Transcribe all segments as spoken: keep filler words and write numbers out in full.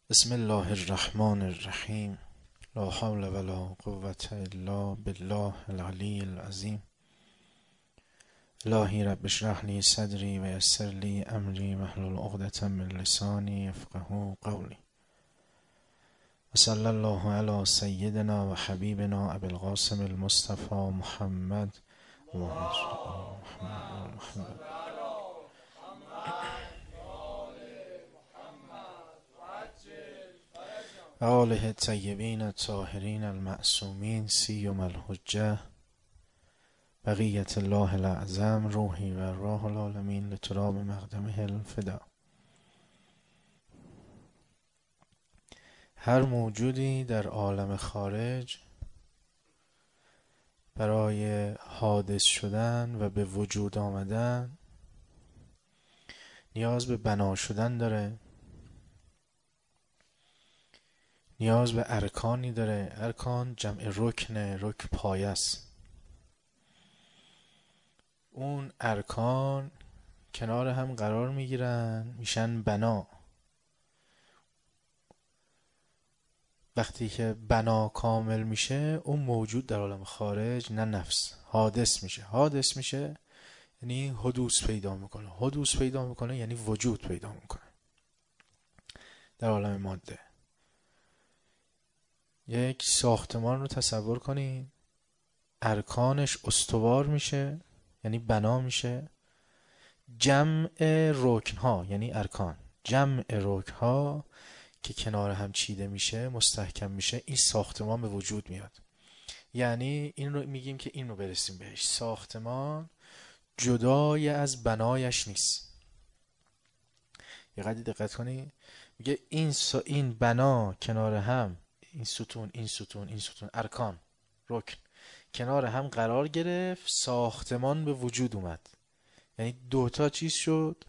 بسم الله الرحمن الرحیم. لا حول ولا قوة الا بالله العلی العظیم. الهی رب اشرح لی صدری و یسر لی امری واحلل عقدة من لسانی یفقهوا قولی. و صلی الله علی سیدنا و حبیبنا ابی القاسم المصطفى محمد. اللهم صل علی محمد و محمد. و آله الطیبین الطاهرین المعصومین سیما الحجة بقیت الله الاعظم روحی و ارواح العالمین لتراب مقدمه الفدا. هر موجودی در عالم خارج برای حادث شدن و به وجود آمدن نیاز به بنا شدن داره، نیاز به ارکانی داره. ارکان جمع رکنه، رکن پایه است. اون ارکان کنار هم قرار میگیرن میشن بنا. وقتی که بنا کامل میشه اون موجود در عالم خارج نه نفس حادث میشه. حادث میشه یعنی حدوث پیدا میکنه. حدوث پیدا میکنه یعنی وجود پیدا میکنه در عالم ماده. یک ساختمان رو تصور کنید، ارکانش استوار میشه یعنی بنا میشه. جمع رکن ها یعنی ارکان، جمع رکن ها که کنار هم چیده میشه مستحکم میشه، این ساختمان به وجود میاد. یعنی این رو میگیم که این رو برسیم بهش. ساختمان جدای از بنایش نیست. یه قدری دقت کنی، میگه این سا این بنا کنار هم، این ستون این ستون این ستون ارکان رکن کنار هم قرار گرفت، ساختمان به وجود اومد. یعنی دوتا چیز شد؟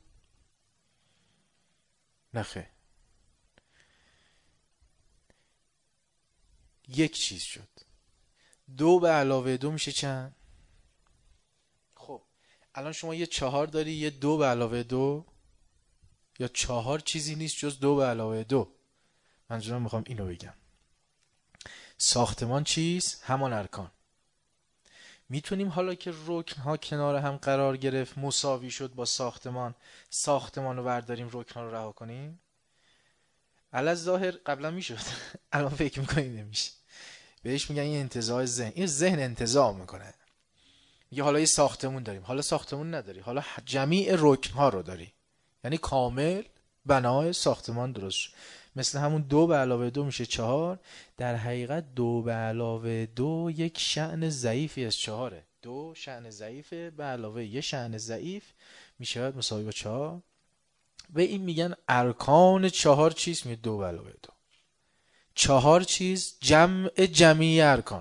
نخه، یک چیز شد. دو به علاوه دو میشه چند؟ خب الان شما یه چهار داری، یه دو به علاوه دو، یا چهار چیزی نیست جز دو به علاوه دو. منظورم میخوام اینو بگم. ساختمان چیست؟ همان ارکان. میتونیم حالا که رکن ها کنار هم قرار گرفت مساوی شد با ساختمان، ساختمان رو برداریم رکن ها رو رها کنیم؟ علی ظاهر قبلا میشد الان فکر میکنیم نمیشه. بهش میگن این انتزاع ذهن. این ذهن انتزاع میکنه. میگه حالا یه ساختمون داریم، حالا ساختمون نداری، حالا جمیع رکن ها رو داری، یعنی کامل بنای ساختمان درست شد. مثل همون دو به علاوه دو میشه چهار. در حقیقت دو به علاوه دو یک شأن ضعیفی از چهاره. دو شأن ضعیفه به علاوه یه شأن ضعیف میشه مساوی با چهار. و این میگن ارکان چهار چیز. میگه دو به علاوه دو چهار چیز، جمع جمعی ارکان،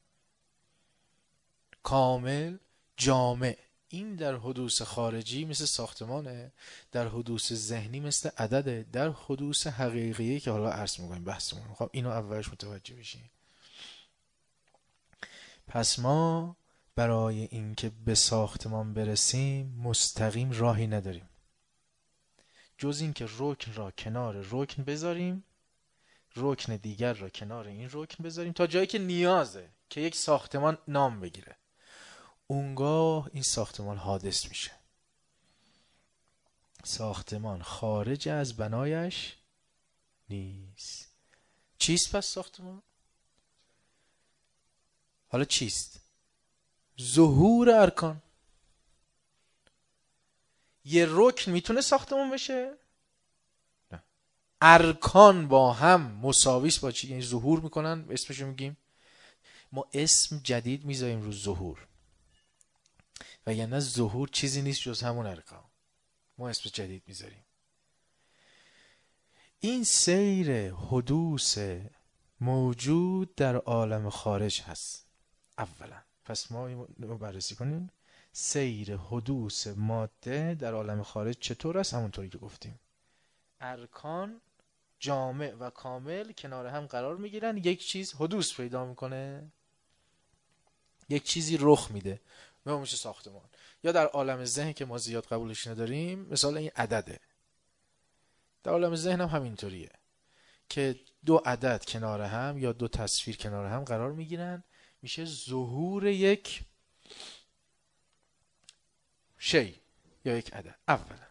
کامل جامع. این در حدوث خارجی مثل ساختمانه، در حدوث ذهنی مثل عدده، در حدوث حقیقی که حالا عرض میکنیم بحثمون. خب اینو اولش متوجه بشین. پس ما برای اینکه به ساختمان برسیم مستقیم راهی نداریم جز اینکه رکن را کنار رکن بذاریم، رکن دیگر را کنار این رکن بذاریم تا جایی که نیازه که یک ساختمان نام بگیره. اونگاه این ساختمان حادث میشه. ساختمان خارج از بنایش نیست. چیست پس ساختمان؟ حالا چیست؟ ظهور ارکان. یه رکن میتونه ساختمان بشه؟ نه. ارکان با هم مساویس با چی؟ یعنی ظهور میکنن، اسمشو میگیم. ما اسم جدید میذاریم رو ظهور، و یعنی ظهور چیزی نیست جز همون ارکان. ما اسم جدید میذاریم. این سیر حدوث موجود در عالم خارج هست اولا. پس ما اینو بررسی کنیم. سیر حدوث ماده در عالم خارج چطور است؟ همونطوری که گفتیم، ارکان جامع و کامل کنار هم قرار میگیرن، یک چیز حدوث پیدا میکنه، یک چیزی رخ میده. ما میشه ساختمان. یا در عالم ذهن که ما زیاد قبولش نداریم، مثلا این عدده. در عالم ذهن هم همینطوریه. که دو عدد کنار هم یا دو تصویر کنار هم قرار میگیرن، میشه ظهور یک شی یا یک عدد. اولا.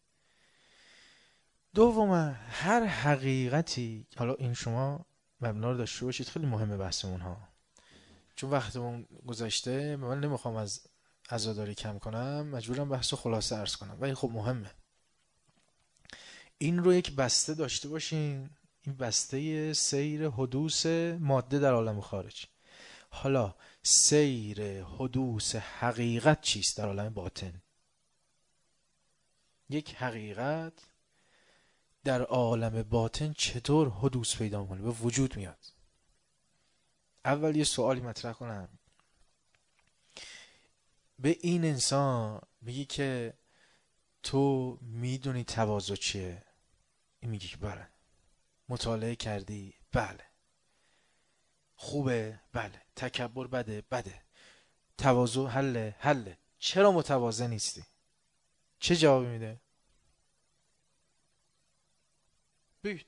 دوما هر حقیقتی، حالا این شما مبنا رو داشته باشید، خیلی مهمه بحثمون ها، چون وقتمون گذشته، من نمیخوام از عزاداری کم کنم، مجبورم بحث رو خلاصه عرض کنم، ولی خب مهمه. این رو یک بسته داشته باشین، این بسته سیر حدوث ماده در عالم خارج. حالا سیر حدوث حقیقت چیست در عالم باطن؟ یک حقیقت در عالم باطن چطور حدوث پیدا میکنه، به وجود میاد؟ اول یه سوالی مطرح کنم. به این انسان میگی که تو میدونی تواضع چیه؟ این میگه که بله. مطالعه کردی؟ بله. خوبه؟ بله. تکبر بده؟ بده. تواضع حله؟ حله. چرا متواضع نیستی؟ چه جوابی میده؟ بگید.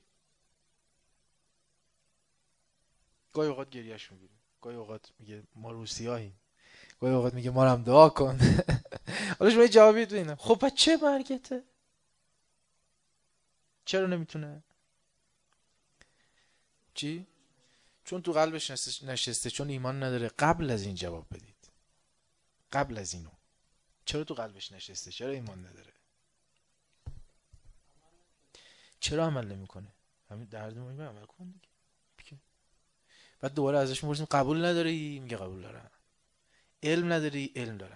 گاهی اوقات گریهش میگیره، گاهی اوقات میگه ما روسیاییم، گاهی اوقات میگه ما رو هم دعا کن. حالا شما یه جوابی تو اینه. خب پس چه مرگته؟ چرا نمیتونه؟ چی؟ چون تو قلبش نشسته، چون ایمان نداره. قبل از این جواب بدید، قبل از اینو. چرا تو قلبش نشسته؟ چرا ایمان نداره؟ چرا عمل نمیکنه؟ همین درد ما عمل کن دیگه. بعد دوباره ازش میپرسیم قبول نداری؟ میگه قبول دارم. علم نداری؟ علم دارم.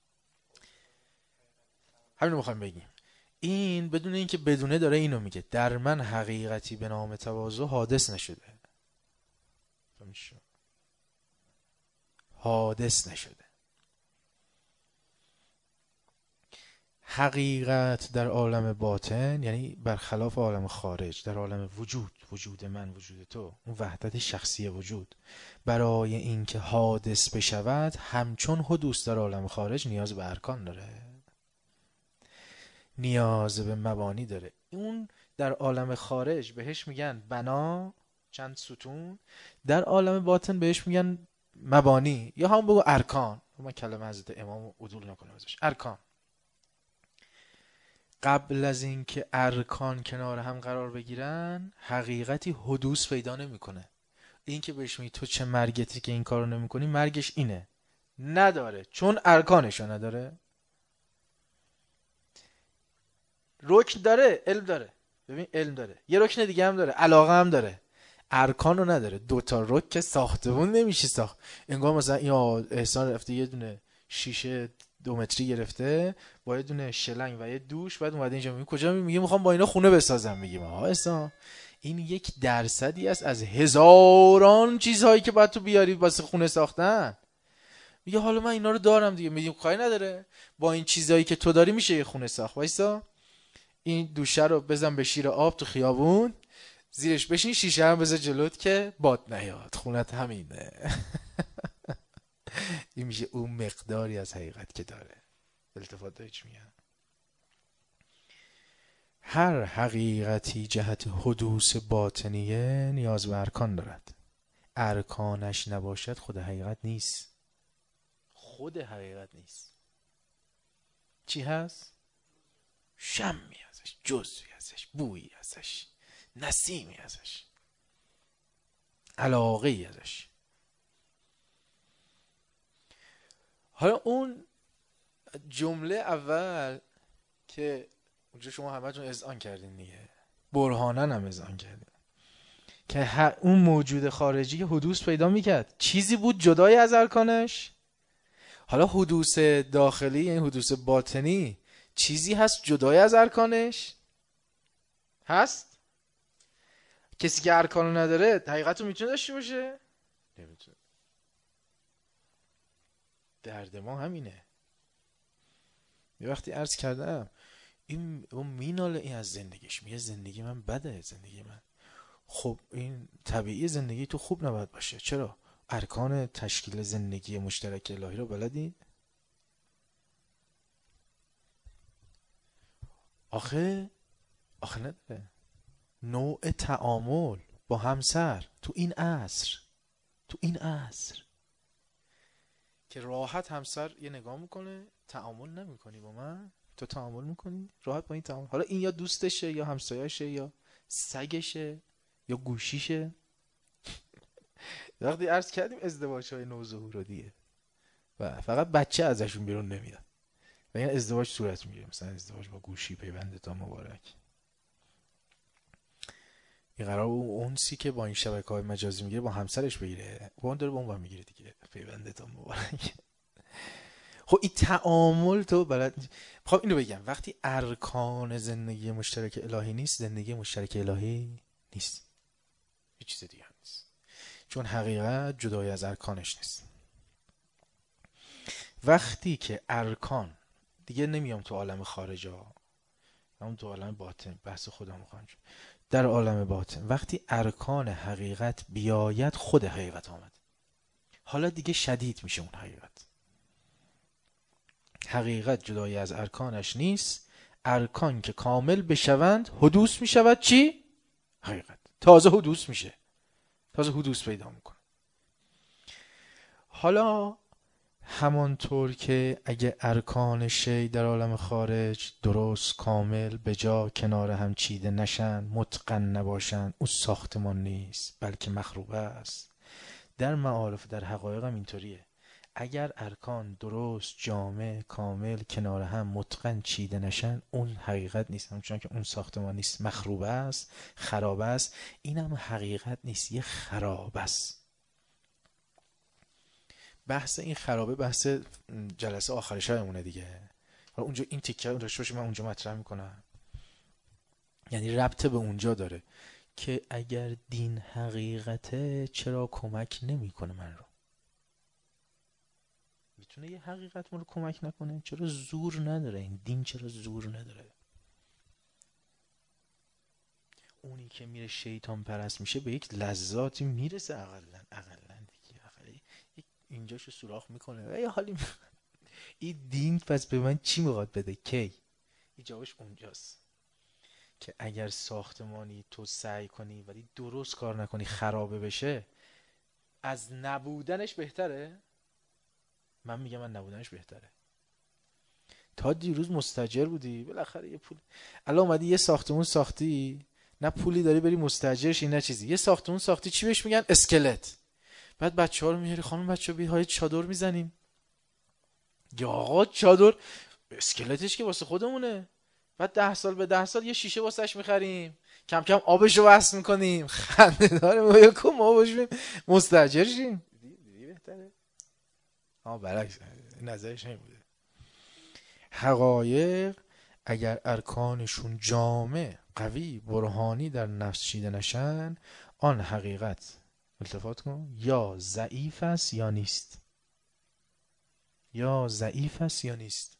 همین رو میخوایم بگیم. این بدون اینکه بدونه داره اینو میگه، در من حقیقتی به نام تواضع حادث نشده. حادث نشده. حقیقت در عالم باطن یعنی برخلاف عالم خارج، در عالم وجود، وجود من، وجود تو، اون وحدت شخصی وجود، برای اینکه حادث بشود همچون حدوث در عالم خارج نیاز به ارکان داره، نیاز به مبانی داره. اون در عالم خارج بهش میگن بنا، چند ستون. در عالم باطن بهش میگن مبانی، یا هم بگو ارکان. من کلمه حضرت امام عدول نکنم ازش. ارکان. قبل از اینکه ارکان کنار هم قرار بگیرن حقیقتی حدوث پیدا نمیکنه. این که بهش میگی تو چه مرگتی که این کارو نمیکنی، مرگش اینه. نداره، چون ارکانشو نداره. رکن داره، علم داره. ببین علم داره، یه رکن دیگه هم داره، علاقه هم داره، ارکانو نداره. دوتا رکن که ساختمون نمیشه ساخت. انگار مثلا این احسان رفته یه دونه شیشه دو متری گرفته با یه دونه شلنگ و یه دوش، بعد اومده اینجا میگه کجا؟ میگه میخوام با اینا خونه بسازم. میگیم آها احسان، این یک درصدی است از هزاران چیزهایی که باید تو بیاری واسه خونه ساختن. میگه حالا من اینا رو دارم دیگه. میگیم کاری نداره، با این چیزهایی که تو داری میشه یه خونه ساخت. وایسا این دوشه رو بزن به شیر آب تو خیابون، زیرش بشین، شیشه هم بذار جلوت که باد نیاد، خونت همینه. این میشه اون مقداری از حقیقت که داره. التفات داری چی میگم؟ هر حقیقتی جهت حدوث باطنیه نیاز به ارکان دارد. ارکانش نباشد خود حقیقت نیست. خود حقیقت نیست. چی هست؟ شمی ازش، جزوی ازش، بویی ازش، نسیمی ازش، علاقه ای ازش. حالا اون جمله اول که اونجا شما همتون اذعان کردین دیگه، برهانن هم اذعان کردین، که اون موجود خارجی که حدوث پیدا میکرد چیزی بود جدای از ارکانش. حالا حدوث داخلی یعنی حدوث باطنی چیزی هست جدای از ارکانش؟ هست؟ کسی که ارکانو نداره حقیقت رو میتونه داشته باشه؟ نمیتونه. درد ما همینه. یه وقتی عرض کردم این اون میناله این از زندگیش، میگه زندگی من بده، زندگی من. خب این طبیعی زندگی تو خوب نباید باشه. چرا؟ ارکان تشکیل زندگی مشترک الهی رو بلدی؟ آخه آخه نداره. نوع تعامل با همسر تو این عصر تو این عصر که راحت همسر یه نگاه میکنه، تعامل نمیکنی با من، تو تعامل میکنی راحت با این تعامل. حالا این یا دوستشه یا همسایه‌شه یا سگشه یا گوشیشه. وقتی عرض کردیم ازدواج های نوظهور رو دیگه و فقط بچه ازشون بیرون نمیاد و این ازدواج صورت میگیره، مثلا ازدواج با گوشی پیوند تا مبارک. این قرار اون اونسی که با این شبکه‌های مجازی میگیره با همسرش بگیره، اون داره با اون میگیره دیگه، پیوند تا مبارک. خب این تعامل تو بلد. خب اینو بگم، وقتی ارکان زندگی مشترک الهی نیست، زندگی مشترک الهی نیست، هیچ چیز دیگه نیست، چون حقیقت جدای از ارکانش نیست. وقتی که ارکان، دیگه نمیام تو عالم خارج ها، هم تو عالم باطن بحث خودم میخوام، در عالم باطن وقتی ارکان حقیقت بیاید، خود حقیقت آمد. حالا دیگه شدید میشه اون حقیقت. حقیقت جدای از ارکانش نیست، ارکان که کامل بشوند حدوث میشود چی؟ حقیقت. تازه حدوث میشه، تازه حدوث پیدا میکنه. حالا همانطور که اگه ارکان شی در عالم خارج درست کامل به جا کنار هم چیده نشن، متقن نباشن، اون ساختمان نیست بلکه مخروبه است. در معارف در حقایق هم اینطوریه. اگر ارکان درست جامع کامل کنار هم متقن چیده نشن، اون حقیقت نیست، همچنان که اون ساختمان نیست، مخروبه است، خرابه است. اینم حقیقت نیست، یه خرابه است. بحث این خرابه بحث جلسه آخر شبمونه دیگه. حالا اونجا این تیکه رو داشته باشیم، من اونجا مطرح میکنم، یعنی ربط به اونجا داره که اگر دین حقیقته چرا کمک نمیکنه من رو؟ میتونه یه حقیقت من رو کمک نکنه؟ چرا زور نداره این دین؟ چرا زور نداره؟ اونی که میره شیطان پرست میشه به یک لذاتی میرسه، اقلا اقلا دیگه اقلا اینجاشو سوراخ میکنه یه حالی. این دین پس به من چی میخواد بده؟ کی؟ این جاش اونجاست که اگر ساختمانی تو سعی کنی ولی درست کار نکنی خرابه بشه، از نبودنش بهتره؟ من میگم من نبودنش بهتره. تا دیروز مستاجر بودی، بالاخره یه پول الان اومدی یه ساختمون ساختی، نه پولی داری بری مستاجرشی نه چیزی، یه ساختمون ساختی، چی بهش میگن؟ اسکلت. بعد بچه‌ها رو میاری، خانم بچه‌ها بید های چادر میزنیم. یا آقا چادر اسکلتش که واسه خودمونه، بعد ده سال به ده سال یه شیشه واسش میخریم، کم کم آبشو وصل میکنیم، خنده داره ما یکم ما باشیم مستاجر شیم. دیدی بهتره؟ ها برعکس نظرش این بوده. حقایق اگر ارکانشون جامع قوی برهانی در نفس چیده نشن، آن حقیقت، التفات کن، یا ضعیف است یا نیست، یا ضعیف است یا نیست.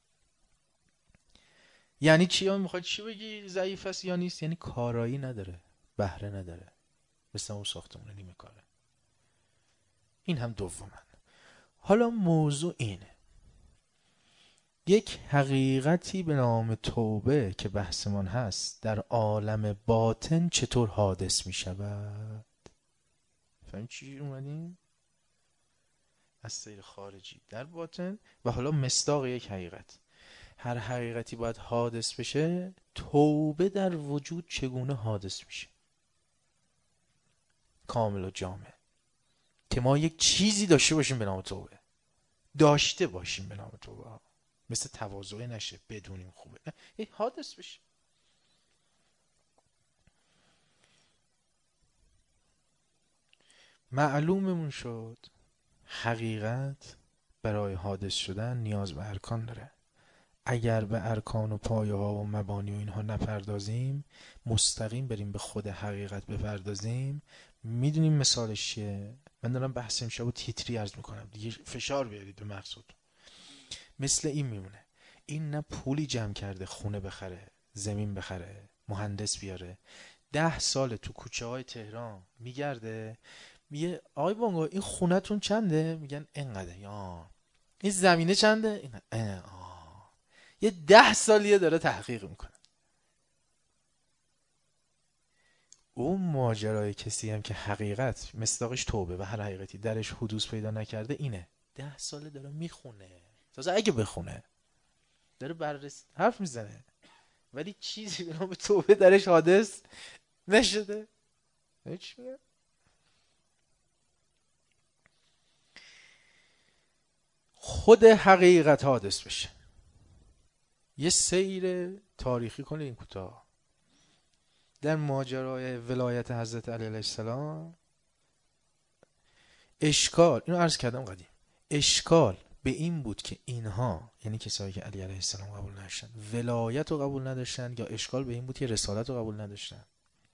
یعنی چی؟ هم میخواد چی بگی ضعیف است یا نیست؟ یعنی کارایی نداره، بهره نداره، مثل اون ساختمونه نیمه کاره. این هم دومن. حالا موضوع اینه، یک حقیقتی به نام توبه که بحثمان هست در عالم باطن چطور حادث می شود؟ فهم چی اومدیم؟ از سیر خارجی در باطن و حالا مصداق یک حقیقت. هر حقیقتی باید حادث بشه، توبه در وجود چگونه حادث میشه؟ کامل و جامع، که ما یک چیزی داشته باشیم به نام توبه، داشته باشیم به نام توبه، مثل تواضع نشه بدونیم خوبه، نه این حادث بشه. معلوممون شد حقیقت برای حادث شدن نیاز به ارکان داره. اگر به ارکان و پایه ها و مبانی و اینها نپردازیم، مستقیم بریم به خود حقیقت بپردازیم، میدونیم مثالش چیه؟ من دارم بحث امشب و تیتری عرض میکنم دیگه، فشار بیارید به مقصود. مثل این میمونه، این نه پولی جمع کرده خونه بخره، زمین بخره، مهندس بیاره، ده سال تو کوچه های تهران میگرده، میگه آقای بانگو این خونه تون چنده؟ میگن اینقدر. یا این زمینه چنده؟ این آه. یه ده سالیه داره تحقیق میکنه. اون ماجرای کسی هم که حقیقت مصداقش توبه و هر حقیقتی درش حدوث پیدا نکرده اینه. ده ساله داره میخونه، تازه اگه بخونه داره بررسی حرف میزنه، ولی چیزی به نام توبه درش حادث نشده. هیچ میگه خود حقیقت حادث بشه. یه سیر تاریخی کنه این کوتاه در ماجرای ولایت حضرت علی علیه السلام. اشکال، اینو عرض کردم قدیم، اشکال به این بود که اینها، یعنی کسایی که علی علیه السلام قبول نداشتن، ولایت رو قبول نداشتن، یا اشکال به این بود که رسالت رو قبول نداشتن.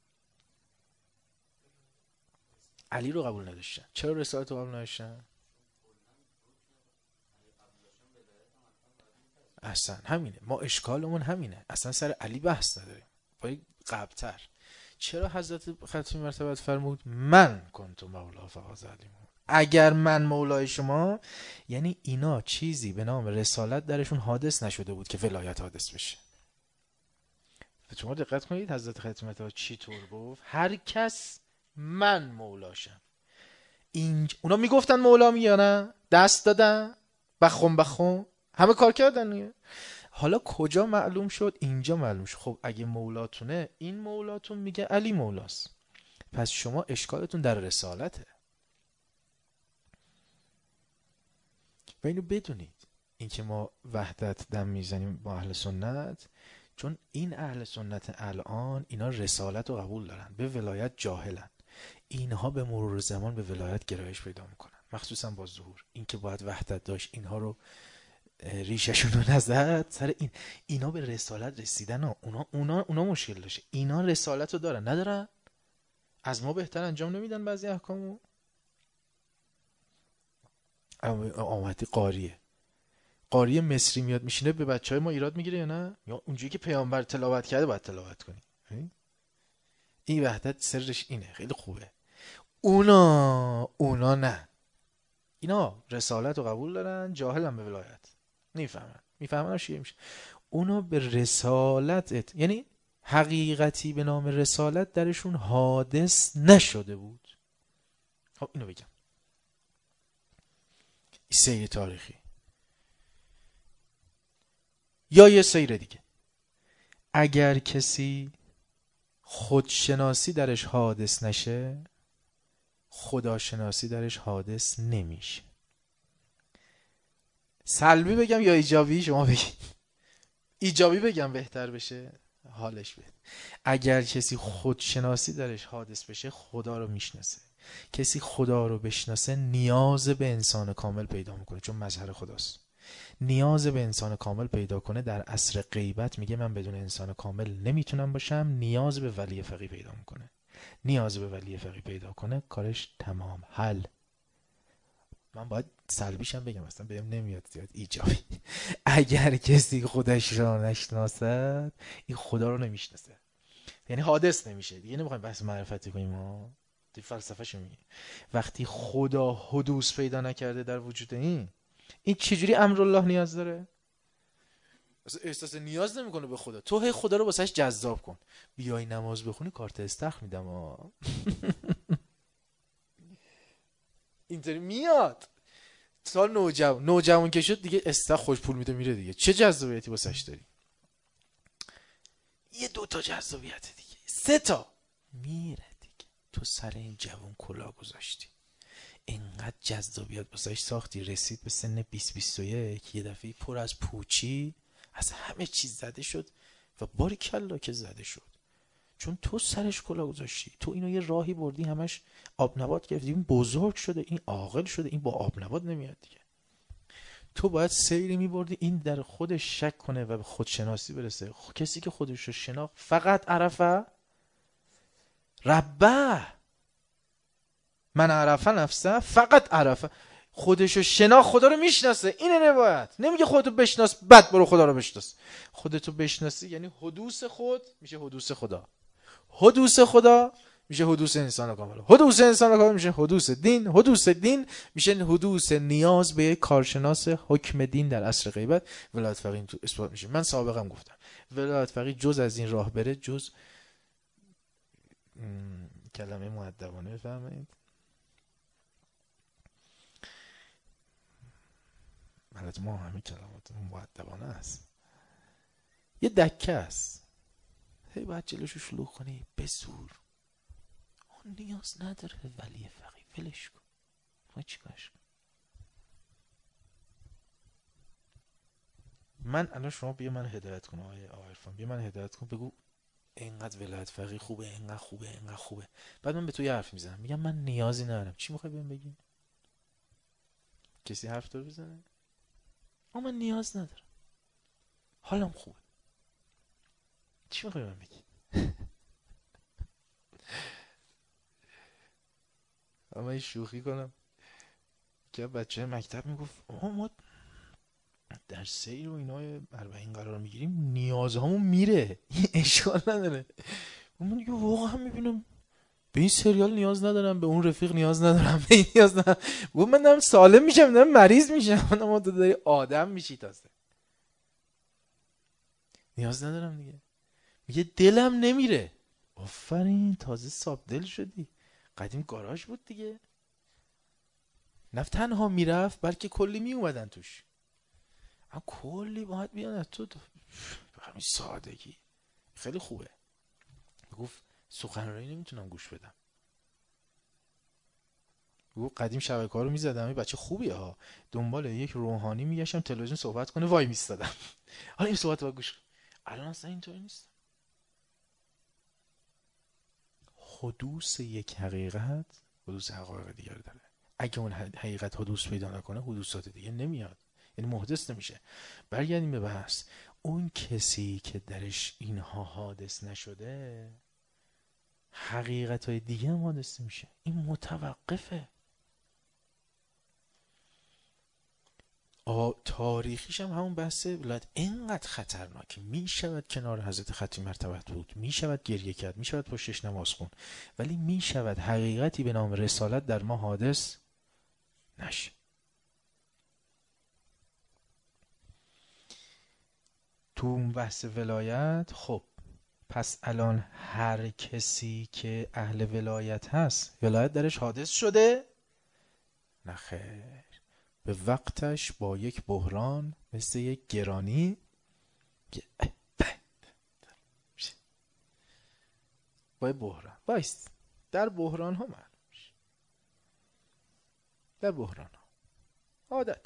علی رو قبول نداشتن. چرا رسالت رو قبول نداشتن؟ اصلا همینه، ما اشکالمون همینه، اصلا سر علی بحث نداریم، باید قبلتر. چرا حضرت ختمی مرتبت فرمود من کنت مولا فقط علیمون، اگر من مولای شما، یعنی اینا چیزی به نام رسالت درشون حادث نشده بود که ولایت حادث بشه. شما دقت کنید حضرت ختمی مرتبت چی طور گفت؟ هر کس من مولاشم. اینج... اونا میگفتن مولا می یا نه؟ دست دادن بخون بخون همه کار کردن نیه. حالا کجا معلوم شد؟ اینجا معلوم شد. خب اگه مولاتونه، این مولاتون میگه علی مولاست، پس شما اشکالتون در رسالته. و اینو بدونید، این که ما وحدت دم میزنیم با اهل سنت، چون این اهل سنت الان اینا رسالت رو قبول دارن، به ولایت جاهلن. اینها به مرور زمان به ولایت گرایش پیدا میکنن، مخصوصا با ظهور. این که باید وحدت داشت، اینها رو ریششون رو نزد سر این. اینا به رسالت رسیدن ها. اونا, اونا, اونا مشکل داشته. اینا رسالت رو دارن ندارن؟ از ما بهتر انجام نمیدن بعضی احکامو. آمدی قاریه قاری مصری میاد میشینه به بچه های ما ایراد میگیره یا نه؟ یا اونجوری که پیامبر تلاوت کرده باید تلاوت کنی. این وحدت سرش اینه، خیلی خوبه. اونا اونا نه، اینا رسالت رو قبول دارن، جاهلن به ولایت، نمیفهمن. میفهمن چی میشه. اونا به رسالت، یعنی حقیقتی به نام رسالت درشون حادث نشده بود. خب اینو بگم، سیر تاریخی. یا یه سیر دیگه، اگر کسی خودشناسی درش حادث نشه، خداشناسی درش حادث نمیشه. سلبی بگم یا ایجابی؟ شما بگید. ایجابی بگم بهتر بشه حالش بهتر. اگر کسی خودشناسی درش حادث بشه، خدا رو میشناسه. کسی خدا رو بشناسه نیاز به انسان کامل پیدا میکنه، چون مظهر خداست. نیاز به انسان کامل پیدا کنه در عصر غیبت میگه من بدون انسان کامل نمیتونم باشم، نیاز به ولی فقیه پیدا میکنه. نیاز به ولی فقیه پیدا کنه، کارش تمام حل. من باید سلبیشم بگم، اصلا بهم نمیاد زیاد ایجابی. اگر کسی خودش را نشناسد، این خدا رو نمیشناسه، یعنی حادث نمیشه دیگه. نمیخوایم بحث معرفتی کنیم، ما دی فلسفه شو میگه. وقتی خدا حدوث پیدا نکرده در وجود این، این چجوری امرالله نیاز داره؟ احساس نیاز نمیکنه به خدا. تو هی خدا رو واسش جذاب کن. بیای نماز بخونی کارت استخر میدم ها. اینطوری میاد. تا نوجوان نوجوان که شد دیگه استخر خوش پول میده میره دیگه. چه جذابیتی واسش داری؟ یه دو تا جذابیت دیگه، سه تا میره دیگه. تو سر این جوان کلا گذاشتی، اینقدر جذابیت واسش ساختی، رسید به سن بیست بیست و یک، یه دفعه پر از پوچی، از همه چیز زده شد. و باری کلا که زده شد، چون تو سرش کلا گذاشتی. تو اینو یه راهی بردی، همش آب نبات گرفتی. این بزرگ شده، این عاقل شده، این با آب نبات نمیاد دیگه. تو باید سیری میبردی این در خودش شک کنه و به خودشناسی برسه. کسی که خودش رو شناخت، فقط عرفه ربه، من عرفه نفسه، فقط عرفه خودشو شناخت، خدا رو میشناسه. اینه روایت. نمیگه خودتو بشناس بعد برو خدا رو بشناس. خودتو بشناسی یعنی حدوث خود میشه حدوث خدا، حدوث خدا میشه حدوث انسان کامل، حدوث انسان کامل میشه حدوث دین، حدوث دین میشه حدوث نیاز به یک کارشناس حکم دین در عصر غیبت. ولایت فقیه تو اثبات میشه. من سابقا گفتم ولایت فقیه جز از این راه بره، جز م، کلمه مؤدبانه بفرمایید. البته ما همه کلمات مؤدبانه است. یه دکه است، هی باید جلوشو شلوغ کنی به زور. اون نیاز نداره ولی فقیه، ولش کن. ما چیکارش کنم؟ من الان شما بیا من هدایت کن آقای عرفان، بیا من هدایت کن، بگو اینقدر ولایت فقیه خوبه، اینقدر خوبه، اینقدر خوبه. بعد من به تو یه حرف میزنم، میگم من نیازی ندارم. چی میخوای بهم بگی؟ کسی حرف داره بزنه؟ اما من نیاز ندارم، حالم خوبه. چی میخوای بهم بگی؟ اما این شوخی کنم که بچه مکتب میگفت آقا ما در سیر و اینا اربعین قرار میگیریم، نیازهامون میره، این اشکال نداره. من دیگه واقعا میبینم به این سریال نیاز ندارم، به اون رفیق نیاز ندارم، به این نیاز ندارم. گفت من دارم سالم میشم، دارم مریض میشم. من ما تو داری آدم میشی تازه. نیاز ندارم دیگه. میگه دلم نمیره. آفرین، تازه صاحب دل شدی. قدیم گاراژ بود دیگه، نه تنها میرفت بلکه کلی میومدن توش. اما کلی باید بیان از تو، به همین سادگی. خیلی خوبه. گفت سخنرانی نمیتونم گوش بدم. گفت قدیم شبکه ها رو میزدم، این بچه خوبیه ها، دنبال یک روحانی میگشتم تلویزیون صحبت کنه وای میستادم. حالا این صحبت رو گوش کن. الان اصلا اینطوری نیست. حدوث یک حقیقت حدوث حقایق دیگر داره. اگه اون حقیقت حدوث پیدا نکنه، حدوثات دیگه نمیاد، یعنی محدث نمیشه. برگردیم به بحث. اون کسی که درش اینها حادث نشده، حقیقت های دیگه هم حادث نمیشه. این متوقفه. آ تاریخیش هم همون بحث ولایت اینقدر خطرناکه. می شود کنار حضرت ختمی مرتبت بود، می شود گریه کرد، می شود پشتش نماز خون، ولی می شود حقیقتی به نام رسالت در ما حادث نشه. تو اون بحث ولایت، خب پس الان هر کسی که اهل ولایت هست ولایت درش حادث شده؟ نه خیر. به وقتش با یک بحران مثل یک گرانی با بحران بایست. در بحران ها معلوم میشه، در بحران ها عادت.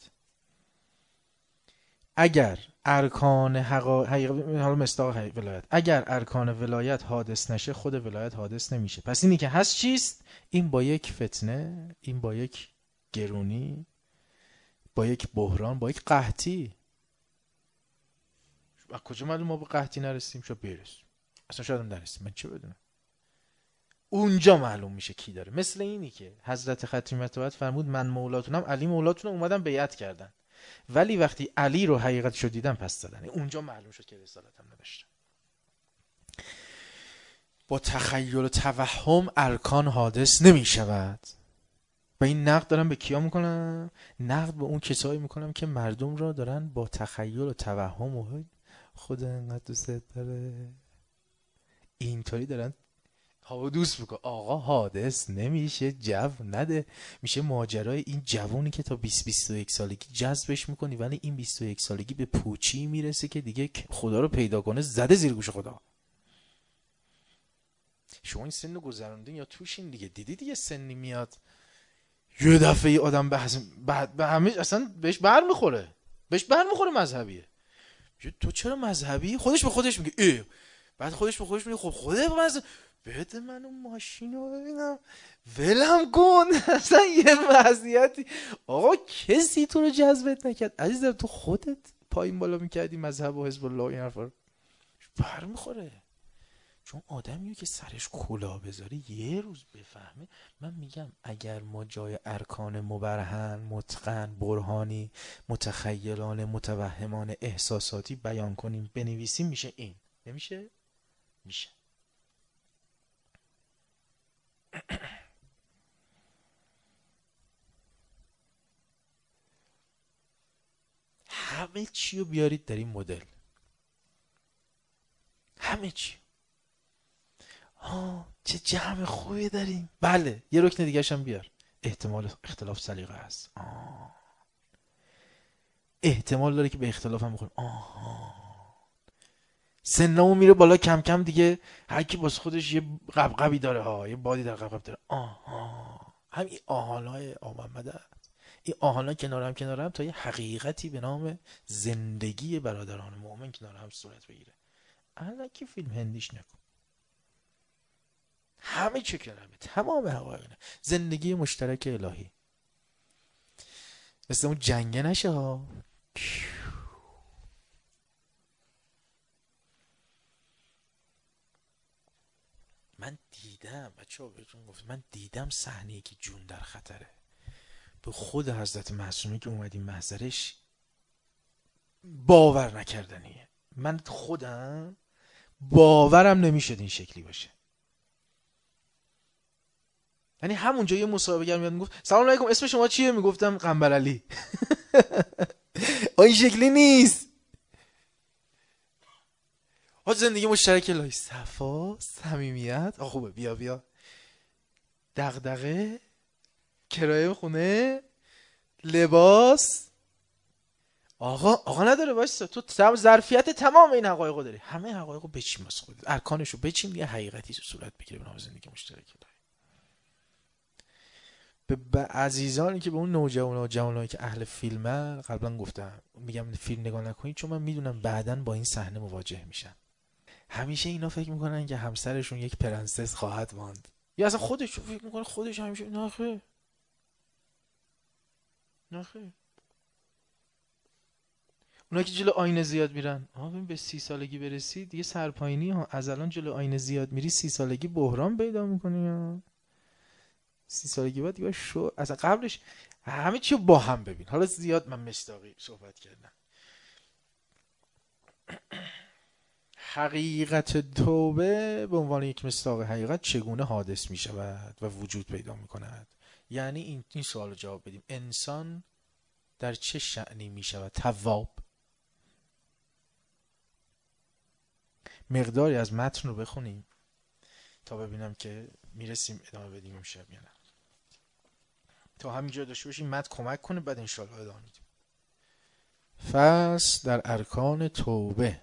اگر ارکان حقایق، حالا مصداق ولایت، اگر ارکان ولایت حادث نشه، خود ولایت حادث نمیشه. پس اینی که هست چیست؟ این با یک فتنه، این با یک گرونی، با یک بحران، با یک قحطی. از کجا معلوم ما به قحطی نرسیم؟ شاید برسیم، اصلا شاید هم نرسیم، من چه بدونم. اونجا معلوم میشه کی داره. مثل اینی که حضرت ختمی مرتبت فرمود من مولاتونم، علی مولاتون اومدن بیعت کردن، ولی وقتی علی رو حقیقتشو دیدن پس دادن. اونجا معلوم شد که رسالت هم نداشتن. با تخیل و توهم ارکان حادث نمی شود. و این نقد دارم به کیا میکنم؟ نقد به اون کسایی میکنم که مردم را دارن با تخیل و توهم و خدا انقدر دوست داره اینطوری دارن هوا دوست بکن. آقا حادث نمیشه، جو نده. میشه ماجرای این جوونی که تا بیست بیست و یک سالگی جذبش میکنی، ولی این بیست و یک سالگی به پوچی میرسه که دیگه خدا رو پیدا کنه زده زیر گوش خدا. شما این سن رو گذروندین یا توشین دیگه؟ دیدی دیگه سنی میاد یه دفعه ای آدم به بعد به همه اصلا بهش بر میخوره، بهش بر میخوره مذهبیه. تو چرا مذهبی؟ خودش به خودش میگه ای. بعد خودش به خودش میگه خب خودت مذهب بده منو ماشین رو ببینم، ولم کن. اصلا یه وضعیتی. آقا کسی تو رو جذبت نکرد عزیزم، تو خودت پایین بالا میکردی مذهب و حزب الله این حرفا رو. بر میخوره. چون آدمیو که سرش کلاه بذاره یه روز بفهمه. من میگم اگر ما جای ارکان مبرهن، متقن، برهانی، متخیلانه، متوهمانه، احساساتی بیان کنیم، بنویسیم، میشه این. نمیشه؟ میشه. همه چی رو بیارید در این مدل، همه چی. ها چه جمع خوبی داریم. بله یه رکن دیگه هم بیار. احتمال اختلاف سلیقه است. آه. احتمال داره که به اختلاف هم بخوریم. آها. سنمون میره بالا کم کم دیگه، هر کی واسه خودش یه قبقبی داره ها، یه بادی در قبقب داره. آها. همین آهانای آمده، این آهانا کنارم کنارم تا یه حقیقتی به نام زندگی برادران مؤمن کنار هم صورت بگیره. الکی فیلم هندیش نکن. همه چه کلمه، تمام حقایق زندگی مشترک الهی. مثل اون جنگه نشه ها. من دیدم بچه ها، بهتون گفت من دیدم صحنه‌ای که جون در خطره. به خود حضرت معصومی که اومدیم محضرش باور نکردنیه. من خودم باورم نمیشد این شکلی باشه. یعنی همونجا یه مصاحبه‌گر میاد میگفت سلام علیکم اسم شما چیه؟ میگفتم قنبرعلی. این شکلی نیست. ها زندگی مشترک الهی، صفا، صمیمیت. آ خوبه، بیا بیا. دغدغه، کرایه خونه، لباس. آقا آقا نداره واسه تو تم ظرفیت تمام این حقایقو داری. همه حقایقو بچین واسه خودت، ارکانشو بچین، یه حقیقتی صورت بگیره به نام زندگی مشترک الهی. به, به عزیزانی که به اون نوجوانا و جوانایی که اهل فیلمن قبلا گفتم، میگم فیلم نگاه نکنید چون من میدونم بعداً با این صحنه مواجه میشن. همیشه اینا فکر میکنن که همسرشون یک پرنسس خواهد ماند، یا اصلا خودش فکر میکنه خودش همیشه. نه خیر، نه خیر. اونا که جلو آینه زیاد میرن، آها ببین به سی سالگی برسی دیگه سرپاینی ها. از الان جلو آینه زیاد میری، سی سالگی بحران پیدا میکنی ها. سی سالگی بعد دیگه شو اصلا قبلش همه چی با هم ببین. حالا زیاد من مصداقی صحبت کردم. حقیقت توبه به عنوان یک مصداق حقیقت چگونه حادث می شود و وجود پیدا می کند؟ یعنی این, این سوال رو جواب بدیم. انسان در چه شأنی می شود تواب؟ مقداری از متن رو بخونیم تا ببینم که میرسیم ادامه بدیم امشب یا نه. تا همینجا داشته باشیم متن کمک کنه، بعد انشالله ادامه میدیم. فصل در ارکان توبه.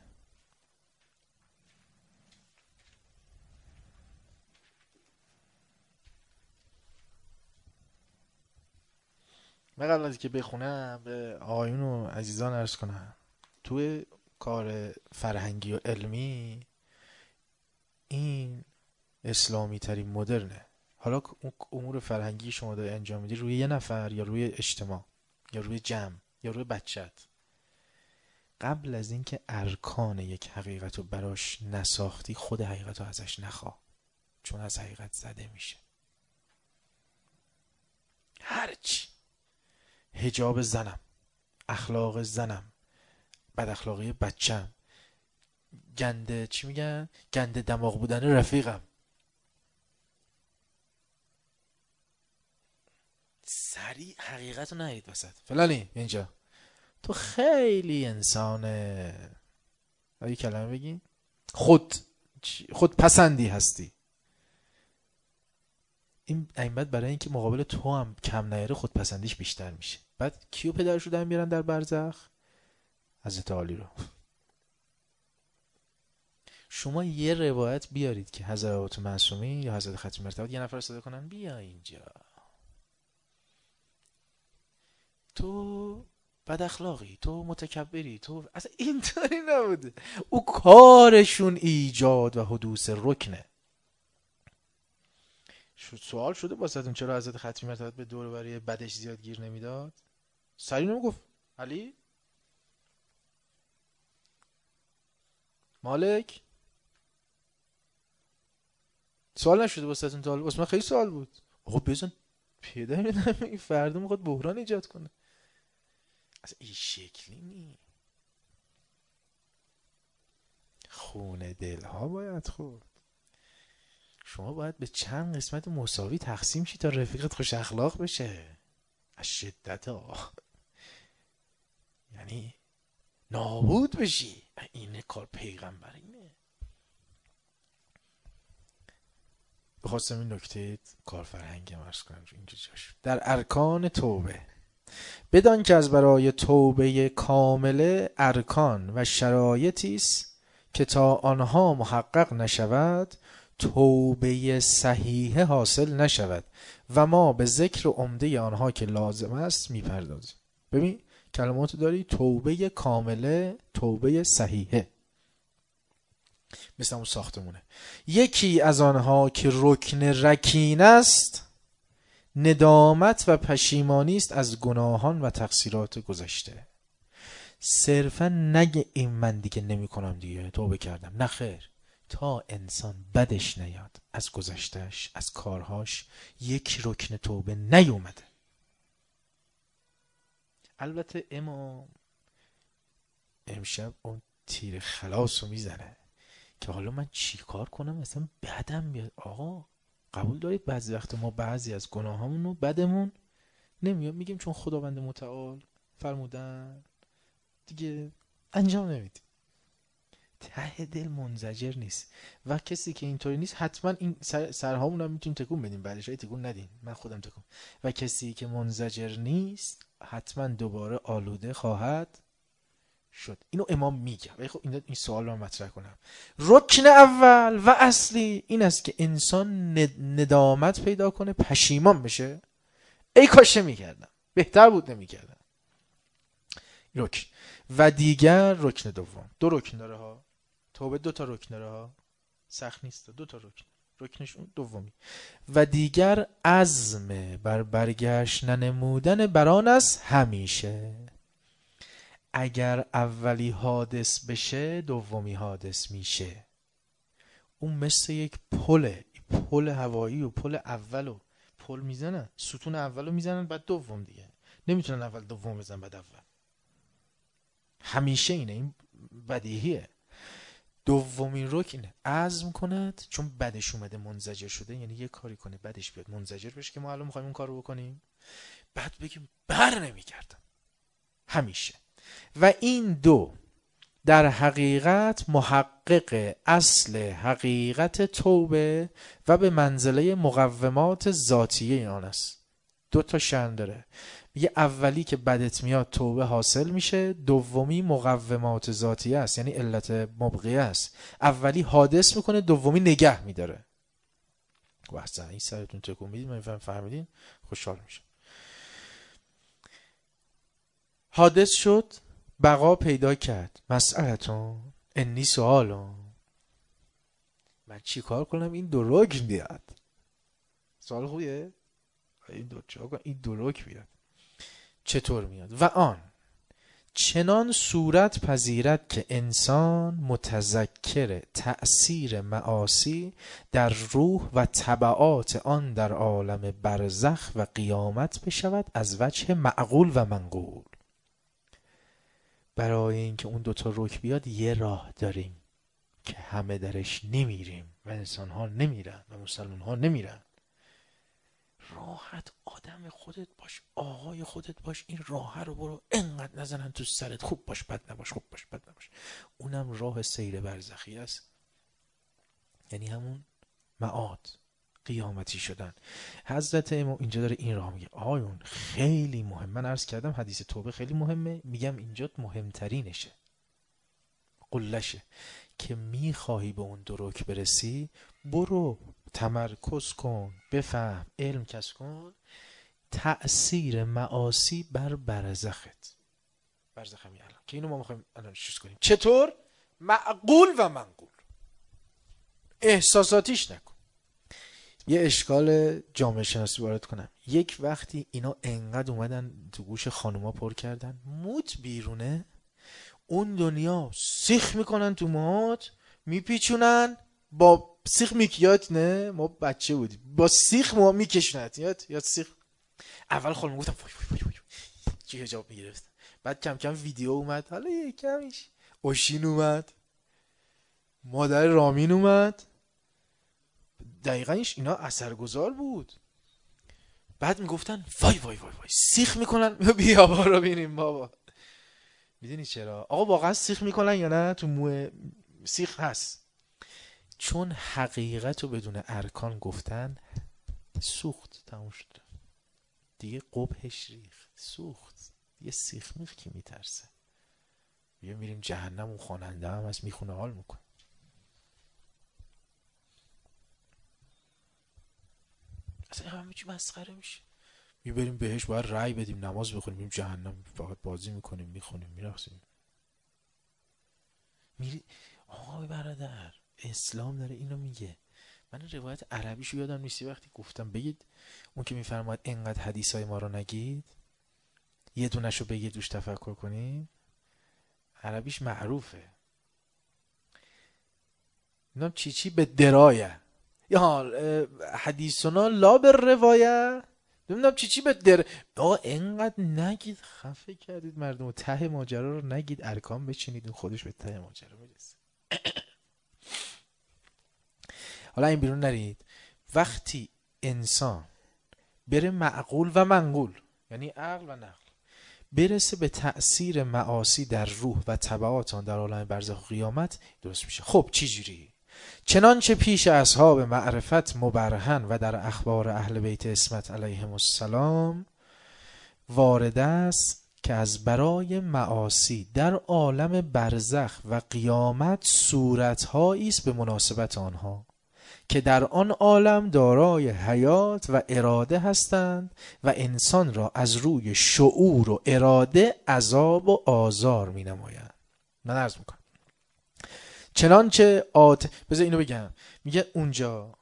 من قبل از که بخونم به آقایون و عزیزان عرض کنم، توی کار فرهنگی و علمی این اسلامی ترین مدرنه. حالا امور فرهنگی شما داری انجام میدی روی یه نفر یا روی اجتماع یا روی جمع یا روی بچت، قبل از اینکه ارکان یک حقیقت رو براش نساختی، خود حقیقت رو ازش نخواه، چون از حقیقت زده میشه. هرچی حجاب زنم، اخلاق زنم، بد اخلاقی بچم، گنده چی میگن، گنده دماغ بودن رفیقم، سریع حقیقت رو نهید وسط فلانی اینجا تو خیلی انسانه، یه کلمه بگین، خود خود پسندی هستی. این بعد برای اینکه مقابل تو هم کم نیاره خود پسندیش بیشتر میشه. بعد کیو پدرشو در میارن در برزخ؟ حضرت علی رو. شما یه روایت بیارید که حضرت معصومی یا حضرت ختمی مرتبه یه نفر صدا کنن بیا اینجا، تو بد اخلاقی، تو متکبری، تو اصلا اینطوری نبوده. او کارشون ایجاد و حدوث رکنه. سوال شده واسهتون چرا حضرت ختمی مرتبه به دور و بری بدش زیاد گیر نمیداد؟ سری نمیگفت علی مالک؟ سوال نشده واسهتون؟ تا واسه من خیلی سوال بود. آقا بزن پیدا میدم این فردا میخواد بحران ایجاد کنه. اصلا این شکلی نی. خونه دلها باید خورد. شما باید به چند قسمت مساوی تقسیم شی تا رفیقت خوش اخلاق بشه. از شدت ها یعنی نابود بشی. اینه کار پیغمبر، اینه. بخواستم این نکته کارفرهنگم عرض کنم اینجا جاش. در ارکان توبه، بدان که از برای توبه کامله ارکان و شرایطی است که تا آنها محقق نشود توبه صحیحه حاصل نشود و ما به ذکر عمده آنها که لازم است میپردازیم. ببین کلماتو داری، توبه کامله، توبه صحیحه، مثل اون ساختمونه. یکی از آنها که رکن رکین است ندامت و پشیمانی است از گناهان و تقصیرات گذشته. صرفا نگه این من دیگه نمی کنم دیگه توبه کردم، نه خیر، تا انسان بدش نیاد از گذشتهش، از کارهاش، یک رکن توبه نیومده. البته امام امشب اون تیر خلاص رو میزنه که حالا من چی کار کنم اصلا بدم بیاد. آقا قبول دارید بعضی وقت ما بعضی از گناهامون رو بدمون نمیاد، میگیم چون خداوند متعال فرمودن دیگه انجام نمیدیم. ته دل منزجر نیست و کسی که اینطوری نیست حتما این سر سرهامون هم میتونیم تکون بدیم، بعدش های تکون ندیم، من خودم تکون. و کسی که منزجر نیست حتما دوباره آلوده خواهد شد. اینو امام میگه. ولی خب این این سوال رو مطرح کنم. رکن اول و اصلی این است که انسان ندامت پیدا کنه، پشیمان بشه، ای کاش نمی‌کردم، بهتر بود نمی‌کردم. رکن. و دیگر رکن دوم، دو رکن داره ها، توبه دو تا رکن داره ها، سخت نیست، دو تا رکن. رکنش اون دومی. و دیگر عزم بر برگشت ننمودن بران است همیشه. اگر اولی حادث بشه دومی حادث میشه. اون مثل یک پله، پل هوایی و پل اولو پل میزنن، ستون اولو میزنن بعد دوم دیگه، نمیتونن اول دوم بزنن بعد اول. همیشه اینه، این بدیهیه. دومین رکن عزم کند، چون بدش اومده منزجر شده، یعنی یه کاری کنه بدش بیاد منزجر بشه که ما الان میخوایم اون کارو بکنیم، بعد بگیم بر نمیکردم همیشه. و این دو در حقیقت محقق اصل حقیقت توبه و به منزله مقومات ذاتیه آن است. دو تا شأن داره. میگه اولی که بدت میاد توبه حاصل میشه، دومی مقومات ذاتیه است، یعنی علت مبقیه است. اولی حادث میکنه، دومی نگه میداره. و اصلا این سرتون تکون میدید، من فهمیدین خوشحال میشم. حادث شد، بقا پیدا کرد. مسئلتون انی سوالون، من چی کار کنم این دو رکن بیاد؟ سوال خوبیه؟ این دو چه کنم این دو رکن بیاد؟ چطور میاد؟ و آن چنان صورت پذیرد که انسان متذکر تأثیر معاصی در روح و تبعات آن در عالم برزخ و قیامت بشود از وجه معقول و منقول. برای اینکه اون دوتا رک بیاد یه راه داریم که همه درش نمیریم و انسان ها نمیرن و مسلمان ها نمیرن. راحت آدم خودت باش، آقای خودت باش، این راه رو برو، انقدر نزنن تو سرت، خوب باش بد نباش، خوب باش بد نباش. اونم راه سیر برزخی است، یعنی همون معاد قیامتی شدن. حضرت امام اینجا داره این راه میگه. آیون خیلی مهم، من عرض کردم حدیث توبه خیلی مهمه، میگم اینجا مهمترینشه، قلشه که میخواهی به اون درک برسی، برو تمرکز کن، بفهم، علم کسب کن تأثیر معاصی بر برزخت. برزخ همین الان که اینو ما میخوایم الان چیز کنیم. چطور؟ معقول و منقول، احساساتیش نکن. یه اشکال جامعه شناسی وارد کنم. یک وقتی اینا انقدر اومدن تو گوش خانوما پر کردن، موت بیرونه، اون دنیا سیخ میکنن تو موت، میپیچونن با سیخ میکیات. نه ما بچه بودیم با سیخ ما میکشونت، یاد یاد سیخ. اول خانم گفتم وای وای وای چی حجاب میگرفت، بعد کم کم ویدیو اومد، حالا یه کمیش اوشین اومد، مادر رامین اومد، دقیقا اینا اثرگذار بود. بعد میگفتن وای وای وای وای سیخ میکنن، بیا بارو بینیم بابا. میدونی چرا؟ آقا واقعا سیخ میکنن یا نه؟ تو موه سیخ هست، چون حقیقت رو بدون ارکان گفتن، سوخت، تموم شد دیگه، قبحش ریخت، سوخت دیگه. سیخ میخ کی میترسه؟ بیا میریم جهنم، اون خواننده هم هست میخونه حال میکنه. اصلا همه چی مسخره میشه. میبریم بهش باید رأی بدیم، نماز بخونیم، میریم جهنم فقط بازی میکنیم، میخونیم، میرقصیم. میری آقای برادر، اسلام داره اینو میگه. من روایت عربیشو یادم نیستی وقتی گفتم بگید اون که میفرماید انقدر حدیثای ما رو نگید، یه دونشو بگید روش تفکر کنیم. عربیش معروفه. نام چی چی به درایه یا حدیثنا لا به روایه، نمیدونم چی چی به در. آقا انقدر نگید، خفه کردید مردم. ته ماجرا رو نگید، ارکان بچینید، اون خودش به ته ماجرا میرسه. حالا این بیرون نرید. وقتی انسان بره معقول و منقول، یعنی عقل و نقل، برسه به تأثیر معاصی در روح و تبعات آن در عالم برزخ و قیامت، درست میشه. خب چی جوری؟ چنانچه پیش اصحاب معرفت مبرهن و در اخبار اهل بیت اسمت علیهم السلام وارد است که از برای معاصی در عالم برزخ و قیامت صورتهایی است به مناسبت آنها که در آن عالم دارای حیات و اراده هستند و انسان را از روی شعور و اراده عذاب و آزار می نمایند. من عرض میکنم چنانچه آت... بذار اینو بگم. میگه اونجا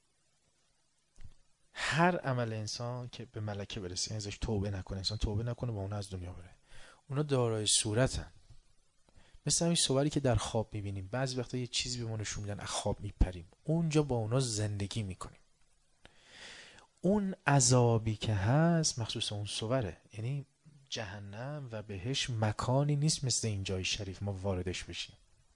هر عمل انسان که به ملکه برسه، ازش توبه نکنه، انسان توبه نکنه با اون از دنیا بره، اونا دارای صورتن. مثل همین صوری که در خواب میبینیم، بعضی وقتا یه چیزی به ما نشون میدن، از خواب میپریم، اونجا با اونا زندگی میکنیم. اون عذابی که هست مخصوص اون صوره، یعنی جهنم و بهش مکانی نیست مثل این جای شریف ما واردش بشیم.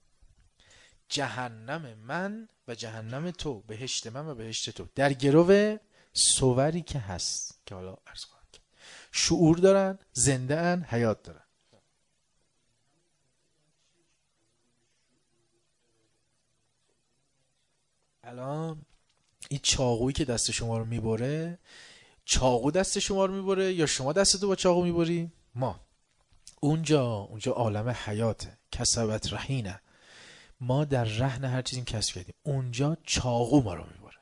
جهنم من و جهنم تو، بهشت من و بهشت تو، در گرو صوری که هست که حالا عرض خواهم کرد. شعور دارن، زنده ان، حیات دارن. الان این چاقویی که دست شما رو میبره، چاقو دست شما رو میبره یا شما دستتو با چاقو میبری؟ ما اونجا اونجا عالم حیاته، کسبت رهینه، ما در رهن هر چیزی کسب کردیم، اونجا چاقو ما رو میبره.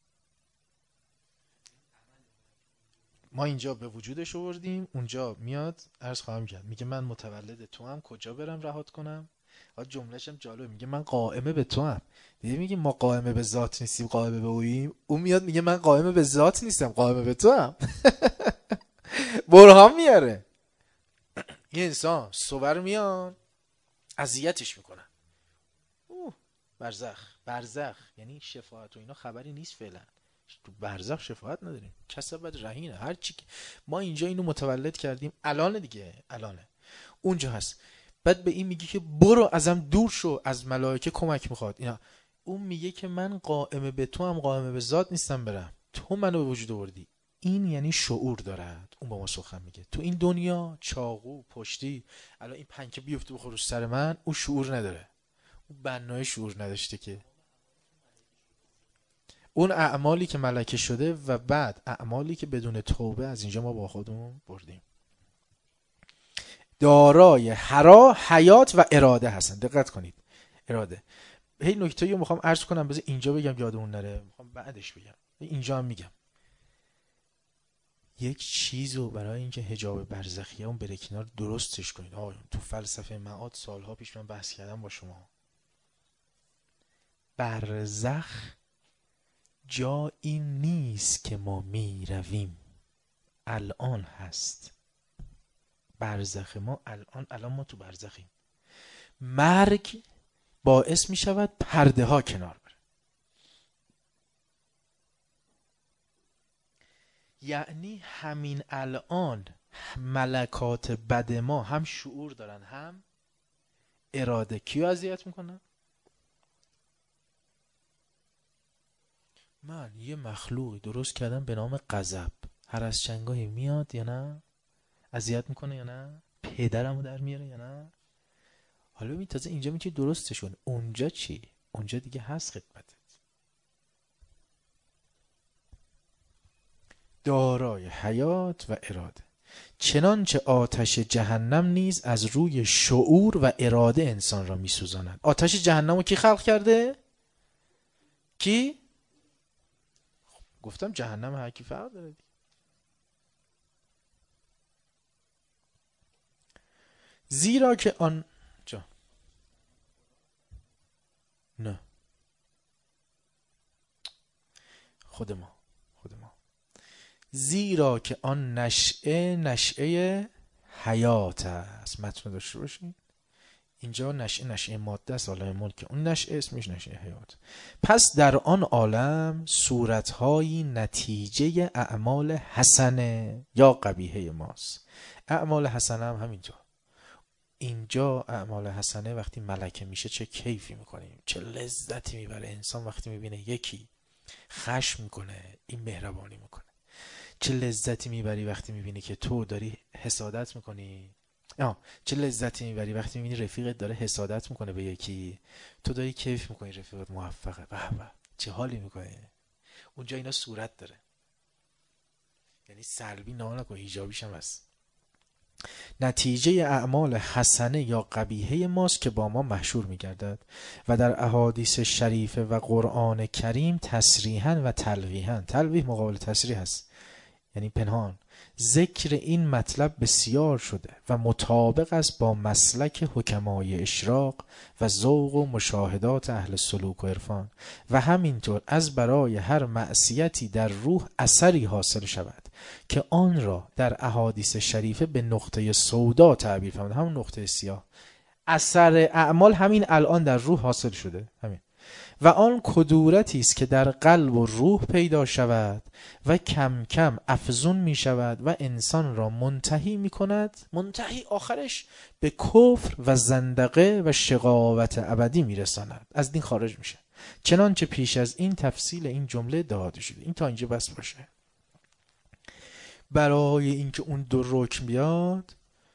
ما اینجا به وجودش آوردیم، اونجا میاد عرض خواهم کرد میگه من متولد تو هم، کجا برم رهات کنم؟ جملهش هم جالبه، میگه من قائمه به تو هم. دیگه میگه ما قائمه به ذات نیستیم، قائمه به اوییم. اون میاد میگه من قائمه به ذات نیستم، قائمه به تو هم. برهان میاره. یه انسان صور میان اذیتش میکنن. اوه برزخ، برزخ یعنی شفاعت و اینا خبری نیست فعلا. تو برزخ شفاعت نداریم، کسبت رهینه. هر چی ما اینجا اینو متولد کردیم، الان دیگه، الانه اونجا هست. بعد به این میگه که برو ازم دور شو، از ملائکه کمک میخواد اینا. اون میگه که من قائم به تو هم قائم به ذات نیستم برم، تو منو به وجود آوردی. این یعنی شعور دارد. اون با ما سخن میگه. تو این دنیا چاقو پشتی، الان این پنکه بیفته بخور سر من، اون شعور نداره. اون بنای شعور نداشته که اون اعمالی که ملکه شده و بعد اعمالی که بدون توبه از اینجا ما با خودمون بردیم، دارای حرا، حیات و اراده هستن. دقت کنید، اراده. هی نکته رو میخوام عرض کنم، بذار اینجا بگم یادمون نره، میخوام بعدش بگم، اینجا هم میگم. یک چیزو برای اینکه حجاب برزخیه اون بره کنار درستش کنید. آقایون تو فلسفه معاد سالها پیش من بحث کردم با شما. برزخ جایی نیست که ما می رویم، الان هست. برزخ ما الان، الان ما تو برزخیم. مرگ باعث می شود پرده ها کنار بره. یعنی همین الان ملکات بد ما هم شعور دارن هم اراده. کیو اذیت میکنن؟ من یه مخلوقی درست کردم به نام غضب، هر از چنگاهی میاد یا نه؟ اذیت میکنه یا نه؟ پدرمو در میاره یا نه؟ حالا ببین تازه اینجا میگه درستش کن. اونجا چی؟ اونجا دیگه هست خدمتت. دارای حیات و اراده، چنانچه آتش جهنم نیز از روی شعور و اراده انسان را میسوزاند. آتش جهنم رو کی خلق کرده؟ کی؟ گفتم جهنم هر کی فرق داره دیگه. زیرا که آن جا نه خود ما خود ما زیرا که آن نشعه نشعه حیات است. متن داشته باشین. اینجا نشعه نشعه ماده است، عالم ملک، اون نشعه اسمش نشعه حیات. پس در آن عالم صورتهایی نتیجه اعمال حسنه یا قبیحه ماست. اعمال حسنه هم همینطور. اینجا اعمال حسنه وقتی ملکه میشه چه کیفی میکنیم، چه لذتی میبره انسان وقتی میبینه یکی خشم میکنه این مهربانی میکنه. چه لذتی میبری وقتی میبینی که تو داری حسادت میکنی. آه. چه لذتی میبری وقتی میبینی رفیقت داره حسادت میکنه به یکی، تو داری کیف میکنی رفیقت موفقه، به به چه حالی میکنه. اونجا اینا صورت داره، یعنی سلبی نه نکن، ایجابیش هم هست. نتیجه اعمال حسنه یا قبیحه ماست که با ما محشور میگردد و در احادیث شریفه و قرآن کریم تصریحاً و تلویحاً، تلویح مقابل تصریح هست یعنی پنهان، ذکر این مطلب بسیار شده و مطابق است با مسلک حکمای اشراق و ذوق و مشاهدات اهل سلوک و عرفان، و همینطور از برای هر معصیتی در روح اثری حاصل شود که آن را در احادیث شریفه به نقطه سودا تعبیر فرمود. همون نقطه سیاه، اثر اعمال همین الان در روح حاصل شده همین، و آن کدورتی است که در قلب و روح پیدا شود و کم کم افزون می شود و انسان را منتهی می کند، منتهی آخرش به کفر و زندقه و شقاوت ابدی می رساند، از دین خارج میشه. چنانچه پیش از این تفصیل این جمله داده شده. این تا اینجا بس باشه. برای اینکه اون دو رکن بیاد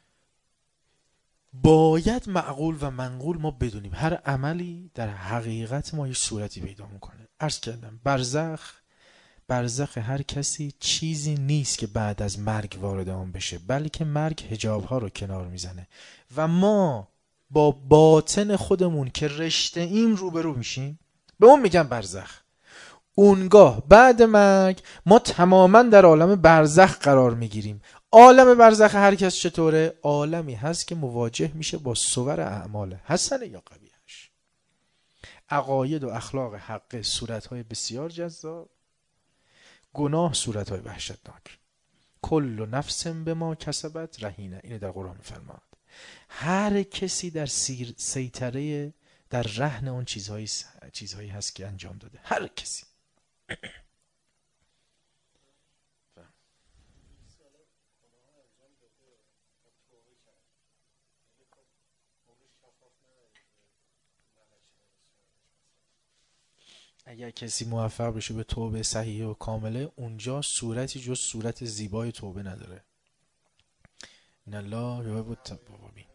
باید معقول و منقول ما بدونیم هر عملی در حقیقت ما یه صورتی پیدا میکنه. عرض کردم برزخ برزخ هر کسی چیزی نیست که بعد از مرگ وارد آن بشه، بلکه مرگ حجاب ها رو کنار میزنه و ما با باطن خودمون که رشته ایم روبرو میشیم. به اون میگن برزخ. اونگاه بعد مرگ ما تماما در عالم برزخ قرار میگیریم. عالم برزخ هر کس چطوره؟ عالمی هست که مواجه میشه با صور اعمال حسنه یا قبیحش. عقاید و اخلاق حقه صورتهای بسیار جذاب، گناه صورتهای وحشتناک. کل نفس به ما کسبت رهینه، اینه در قرآن میفرماد. هر کسی در سیر سیطره در رهن اون چیزهایی چیزهایی هست که انجام داده، هر کسی. اگر کسی موفق بشه به توبه صحیح و کامله، اونجا صورتی جز صورت زیبای توبه نداره. ان الله یحب التوابین.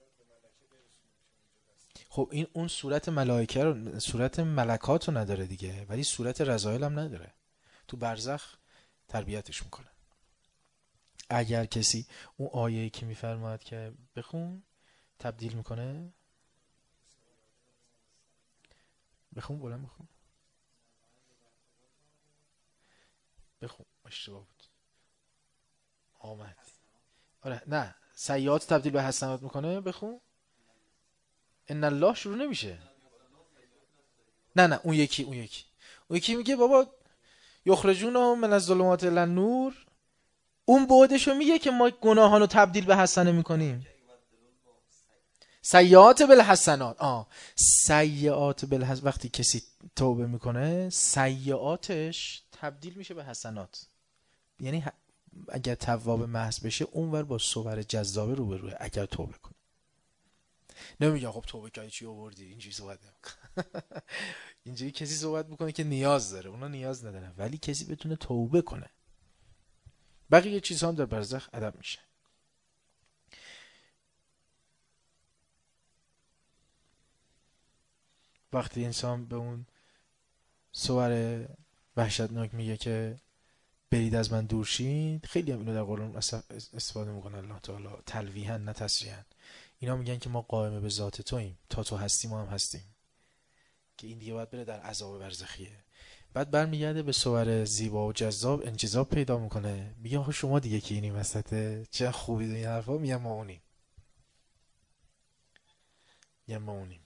خب این اون صورت ملائکه رو، صورت ملکات رو نداره دیگه، ولی صورت رذایل هم نداره. تو برزخ تربیتش میکنه. اگر کسی اون آیه‌ای که میفرماد که بخون تبدیل میکنه، بخون بلند بخون بخون اشتباه بود آمد. آره نه، سیئات تبدیل به حسنات میکنه. بخون ان الله شروع نمیشه. نه نه اون یکی اون یکی اون یکی میگه بابا یخرجون من الظلمات الی النور، اون بعدشو میگه که ما گناهانو تبدیل به حسنه میکنیم. سیئات بالحسنات. آه سیئات بالحسنات، وقتی کسی توبه میکنه سیئاتش تبدیل میشه به حسنات. یعنی اگر تواب محض بشه اونور با صور جذابه روبروه اگر توبه کنه. نمیگه خب توبه کردی چی آوردی، اینجوری صحبت نمیکنه. اینجوری کسی صحبت میکنه که نیاز داره، اونا نیاز نداره، ولی کسی بتونه توبه کنه. بقیه چیزها هم در برزخ ادب میشه. وقتی انسان به اون صور وحشتناک میگه که برید از من دور شید، خیلی هم اینو در قرآن استفاده میکنه الله تعالی تلویحا نه تصریحا. اینا میگن که ما قائم به ذات توییم، تا تو هستی ما هم هستیم، که این دیگه باید بره در عذاب برزخیه. بعد برمیگرده به صور زیبا و جذاب انجذاب پیدا میکنه، میگه آخه شما دیگه کی اینی وسطه، چه خوبی این حرفا. میگن ما اونیم، میگن ما اونیم.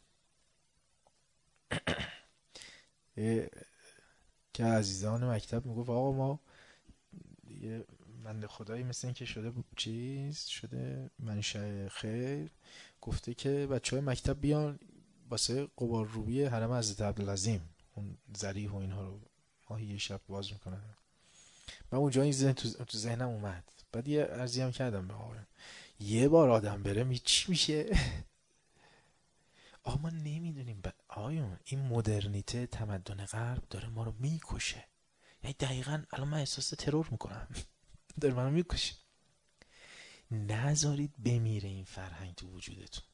که عزیزان مکتب میگفت آقا ما یه بنده خدایی مثل این که شده بود چیز شده منشأ خیر، گفته که بچه های مکتب بیان واسه قبار روبی حرم حضرت عبدالعظیم اون ذریح و اینها رو ماهی یه شب باز میکنن. من اونجا این ذهن تو, تو ذهنم اومد. بعد یه عرضی هم کردم به آقایان، یه بار آدم بره می چی میشه؟ آقا ما نمیدونیم آقایان، این مدرنیته تمدن غرب داره ما رو میکشه. یعنی دقیقاً الان من احساس ترور میکنم داره منو میکشه. نذارید بمیره این فرهنگ تو وجودتون،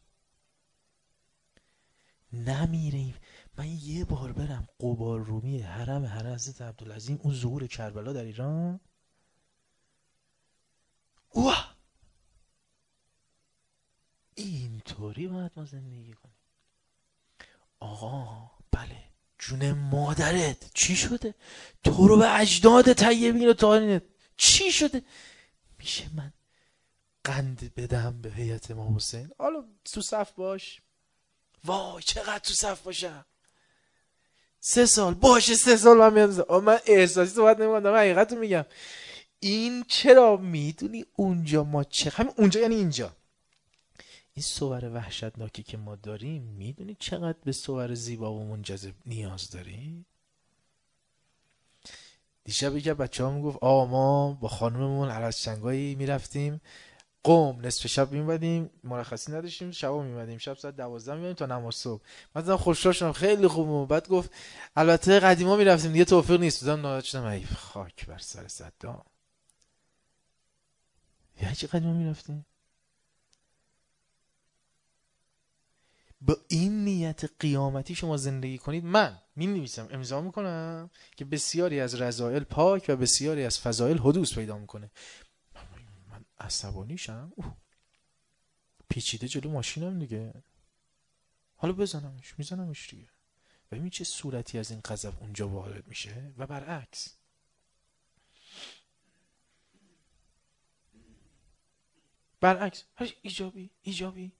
نمیره این. من یه بار برم قبار رومی حرم حضرت عبدالعظیم، اون ظهور کربلا در ایران، اوه اینطوری باید ما زندگی کنیم. آقا بله جون مادرت چی شده؟ تو رو به اجداد طیبین و طاهرین چی شده؟ میشه من قند بدم به هیئت امام حسین؟ حالا تو صف باش. وای چقدر تو صف باشم؟ سه سال باشه، سه سال من میام. من احساسی صحبت نمی‌کنم، من حقیقت رو میگم. این چرا میدونی اونجا ما چه همین اونجا یعنی اینجا این صور وحشتناکی که ما داریم، میدونی چقدر به صور زیبا و منجذب نیاز داریم؟ دیشب یکی از بچه‌ها میگفت آقا ما با خانوممون عرضچنگایی میرفتیم قم، نصف شب میمدیم، مرخصی نداشتیم، شبا میمدیم، شب ساعت دوازده میمدیم تا نماز صبح. مثلا خوشحال شدم خیلی خوب. بعد گفت البته قدیما میرفتیم دیگه توفیق نیست. بودم ناراحت شدم، ای خاک بر سر صدام. یعنی چی قدیما میرفتیم؟ با این نیت قیامتی شما زندگی کنید. من می نویسم امضا میکنم که بسیاری از رذائل پاک و بسیاری از فضائل حدوث پیدا میکنه. من عصبانی شم، پیچیده جلو ماشینم دیگه، حالا بزنمش، میزنمش دیگه. ببین چه صورتی از این غضب اونجا وارد میشه و برعکس. برعکس هر ایجابی ایجابی.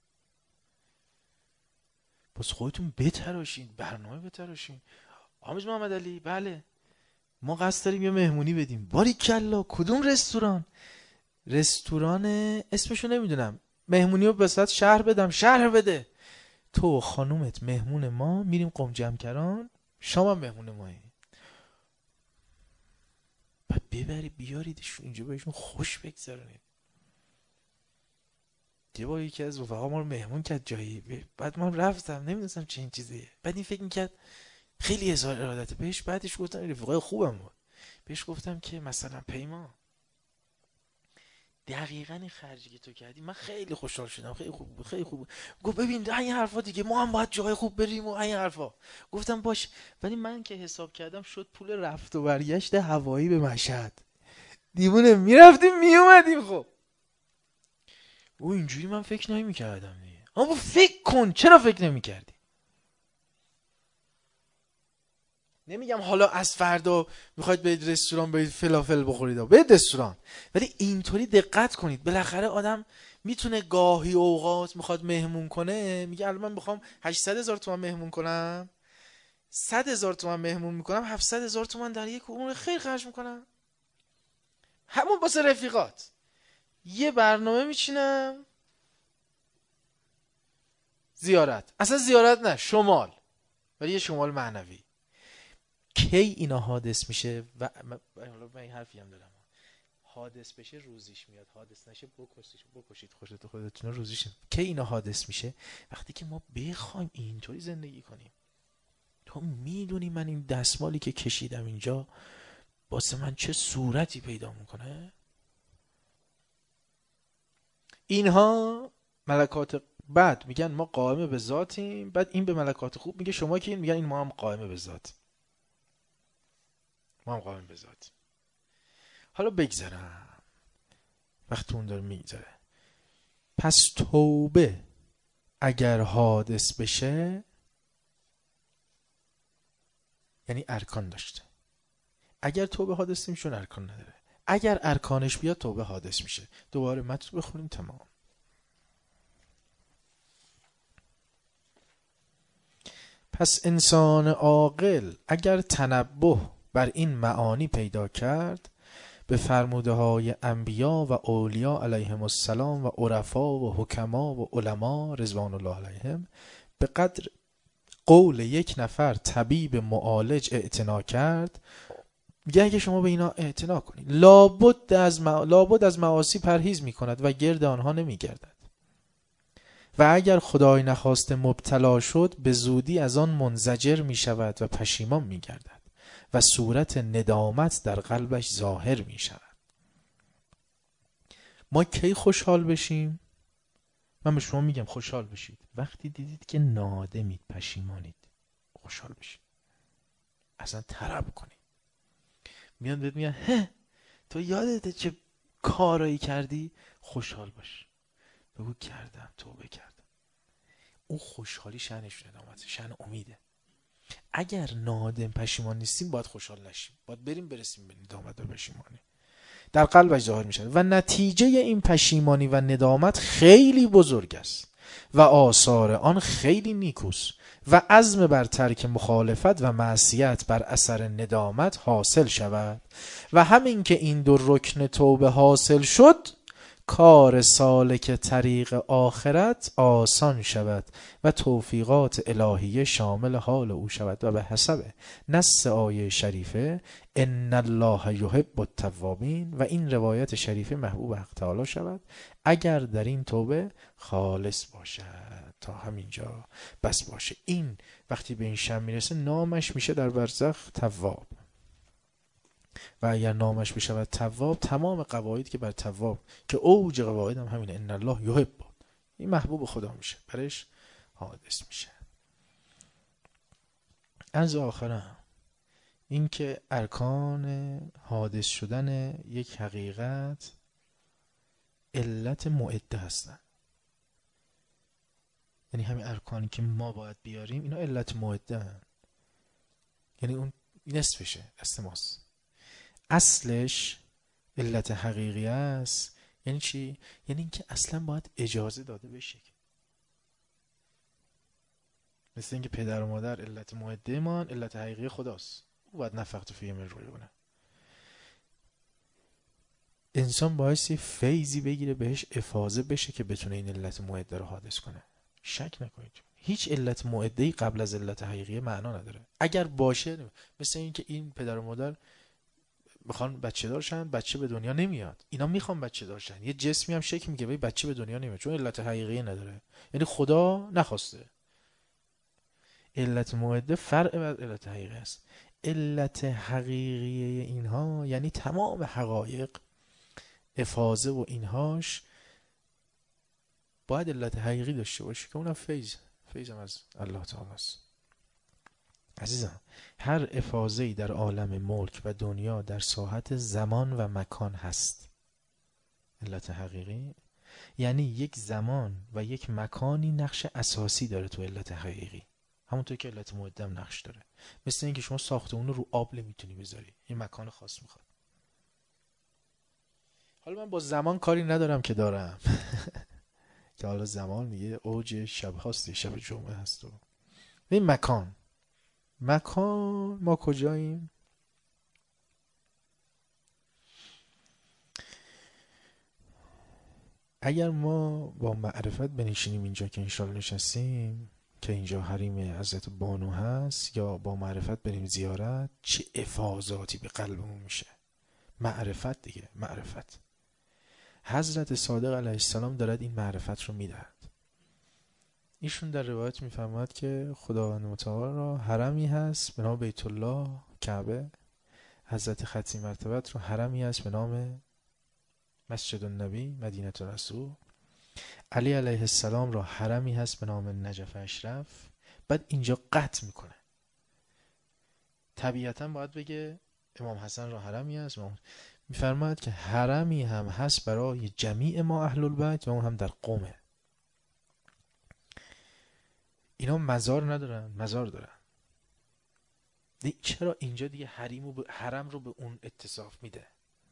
پس خودتون بتراشین، برنامه بتراشین. آموز محمد علی بله ما قصد داریم یه مهمونی بدیم. باریکلا کدوم رستوران؟ رستوران اسمشو نمیدونم، مهمونی رو به صورت شهر بدم. شهر بده. تو و خانومت مهمون ما، میریم قم جمکران، شما مهمون مایی. بعد ببری بیاریدشون اینجا بهشون خوش بگذارونید. یه بار یکی از رفقا ما رو مهمون کرد جایی، بعد من رفتم نمیدونستم چه این چیزیه. بعد این فکر میکرد خیلی اظهار ارادته بهش. بعدش گفتم رفقای خوبم بود، بهش گفتم که مثلا پیمان دقیقاً این خرجی که تو کردی من خیلی خوشحال شدم، خیلی خوب بود، خیلی خوب بود. گفت ببین این حرفا دیگه، ما هم باید جای خوب بریم و این حرفا. گفتم باش، ولی من که حساب کردم شد پول رفت و برگشت هوایی به مشهد. دیوونه میرفتیم میومدیم. خب او اینجوری من فکر نمی‌کردم دیگه. اما فکر کن چرا فکر نمی‌کردی؟ نمیگم حالا از فردا میخواید برید رستوران برید فلافل بخورید، برید رستوران، ولی اینطوری دقت کنید. بالاخره آدم میتونه گاهی اوقات میخواد مهمون کنه، میگه الان من میخوام هشتصد هزار تومان مهمون کنم، صد هزار تومان مهمون میکنم، هفتصد هزار تومان در یک امور خیر خرج میکنم، همون واسه رفیقات. یه برنامه میچینم زیارت، اصلا زیارت نه، شمال، ولی یه شمال معنوی. کی اینا حادث میشه؟ و من این حرفی هم دارم، حادث بشه روزیش میاد، حادث نشه بکشید بکشید خودت خودتون روزیش. کی اینا حادث میشه؟ وقتی که ما بخوایم اینطوری زندگی کنیم. تو میدونی من این دستمالی که کشیدم اینجا واسه من چه صورتی پیدا میکنه؟ اینها ملکات بعد میگن ما قائم به ذاتیم، بعد این به ملکات خوب میگه شما که این، میگن این ما هم قائم به ذاتیم، ما هم قائم به ذاتیم. حالا بگذرم، وقتی اون داره میگذره، پس توبه اگر حادث بشه یعنی ارکان داشته. اگر توبه حادث نمیشه ارکان نداره. اگر ارکانش بیاد توبه حادث میشه. دوباره متن بخونیم تمام. پس انسان عاقل اگر تنبه بر این معانی پیدا کرد، به فرموده های انبیا و اولیا علیهم السلام و عرفا و حکما و علما رضوان الله علیهم، به قدر قول یک نفر طبیب معالج اعتنا کرد، میگه اگه شما به اینا اعتنا کنید لابد از مع... لابد از معاصی پرهیز میکند و گرد آنها نمیگردد، و اگر خدای نخواسته مبتلا شد به زودی از آن منزجر میشود و پشیمان میگردد و صورت ندامت در قلبش ظاهر میشود. ما کی خوشحال بشیم؟ من به شما میگم خوشحال بشید وقتی دیدید که نادمید، پشیمانید، خوشحال بشید، اصلا طرب کنید. میان بهت میگن هه تو یادته چه کارایی کردی؟ خوشحال باش، بگو کردم، توبه کردم. اون خوشحالی شأنش ندامته، شأن امیده. اگر نادم پشیمان نیستیم باید خوشحال نشیم، باید بریم برسیم به ندامت و پشیمانی، در قلبش ظاهر میشه و نتیجه این پشیمانی و ندامت خیلی بزرگ است و آثار آن خیلی نیکوست و عزم بر ترک مخالفت و معصیت بر اثر ندامت حاصل شود و همین که این دو رکن توبه حاصل شد، کار سالک طریق آخرت آسان شود و توفیقات الهیه شامل حال او شود و به حسب نص آیه شریفه ان الله یحب التوابین و این روایت شریفه محبوب حق تعالی شود اگر در این توبه خالص باشد. تا همینجا بس باشه. این وقتی به این شم میرسه نامش میشه در برزخ تواب، و اگر نامش بشود تواب، تمام قواعد که بر تواب که اوج قواعد هم همینه، ان الله یحب، این محبوب خدا میشه، برش حادث میشه. از آخرم این که ارکان حادث شدن یک حقیقت علت معده هستن، یعنی همین ارکانی که ما باید بیاریم اینا علت معده هستن، یعنی اون نصفشه دست ماست، اصلش علت حقیقی است. یعنی چی؟ یعنی اینکه اصلا باید اجازه داده بشه. مثل اینکه پدر و مادر علت معده مان علت حقیقی خداست، او باید نفخت فیه من روح کنه. انسان بایستی فیضی بگیره بهش افاضه بشه که بتونه این علت معده رو حادث کنه. شک نکنید هیچ علت معده‌ای قبل از علت حقیقی معنا نداره. اگر باشه مثل اینکه این پدر و مادر میخوان بچه دارشن، بچه به دنیا نمیاد، اینا میخوان بچه دارشن، یه جسمی هم شکل میگه ولی بچه به دنیا نمیاد چون علت حقیقی نداره، یعنی خدا نخواسته. علت معده فرع بر علت حقیقی است. علت حقیقی اینها یعنی تمام حقایق افاضه و اینهاش باید علت حقیقی داشته باشه که اونم فیض فیض هم از الله تعالی است. عزیزم هر افاضه‌ای در عالم ملک و دنیا در ساحت زمان و مکان هست. علت حقیقی یعنی یک زمان و یک مکانی نقش اساسی داره تو علت حقیقی، همونطور که علت معدم نقش داره. مثل اینکه شما ساختمون رو رو آب نمیتونی بذاری، این مکان خاص میخواد. حالا من با زمان کاری ندارم که دارم که حالا زمان میگه اوج شب هستی، شب جمعه هست و این مکان مکان ما کجاییم؟ اگر ما با معرفت بنشینیم اینجا که انشالله نشستیم که اینجا حریم حضرت بانو هست، یا با معرفت بریم زیارت، چه افاضاتی به قلبمون میشه. معرفت دیگه، معرفت. حضرت صادق علیه السلام دارد این معرفت رو میدهد. ایشون در روایت میفرماد که خداوند متعال را حرمی هست به نام بیت الله کعبه، حضرت ختمی مرتبت رو حرمی هست به نام مسجد النبی مدینه رسول، علی علیه السلام را حرمی هست به نام نجف اشرف، بعد اینجا قطع میکنه. طبیعتا باید بگه امام حسن را حرمی هست. امام میفرماید که حرمی هم هست برای جمیع ما اهل البیت و اون هم در قومه. اینا مزار ندارن، مزار دارن. چرا اینجا دیگه حریم و به حرم رو به اون اتصاف میده؟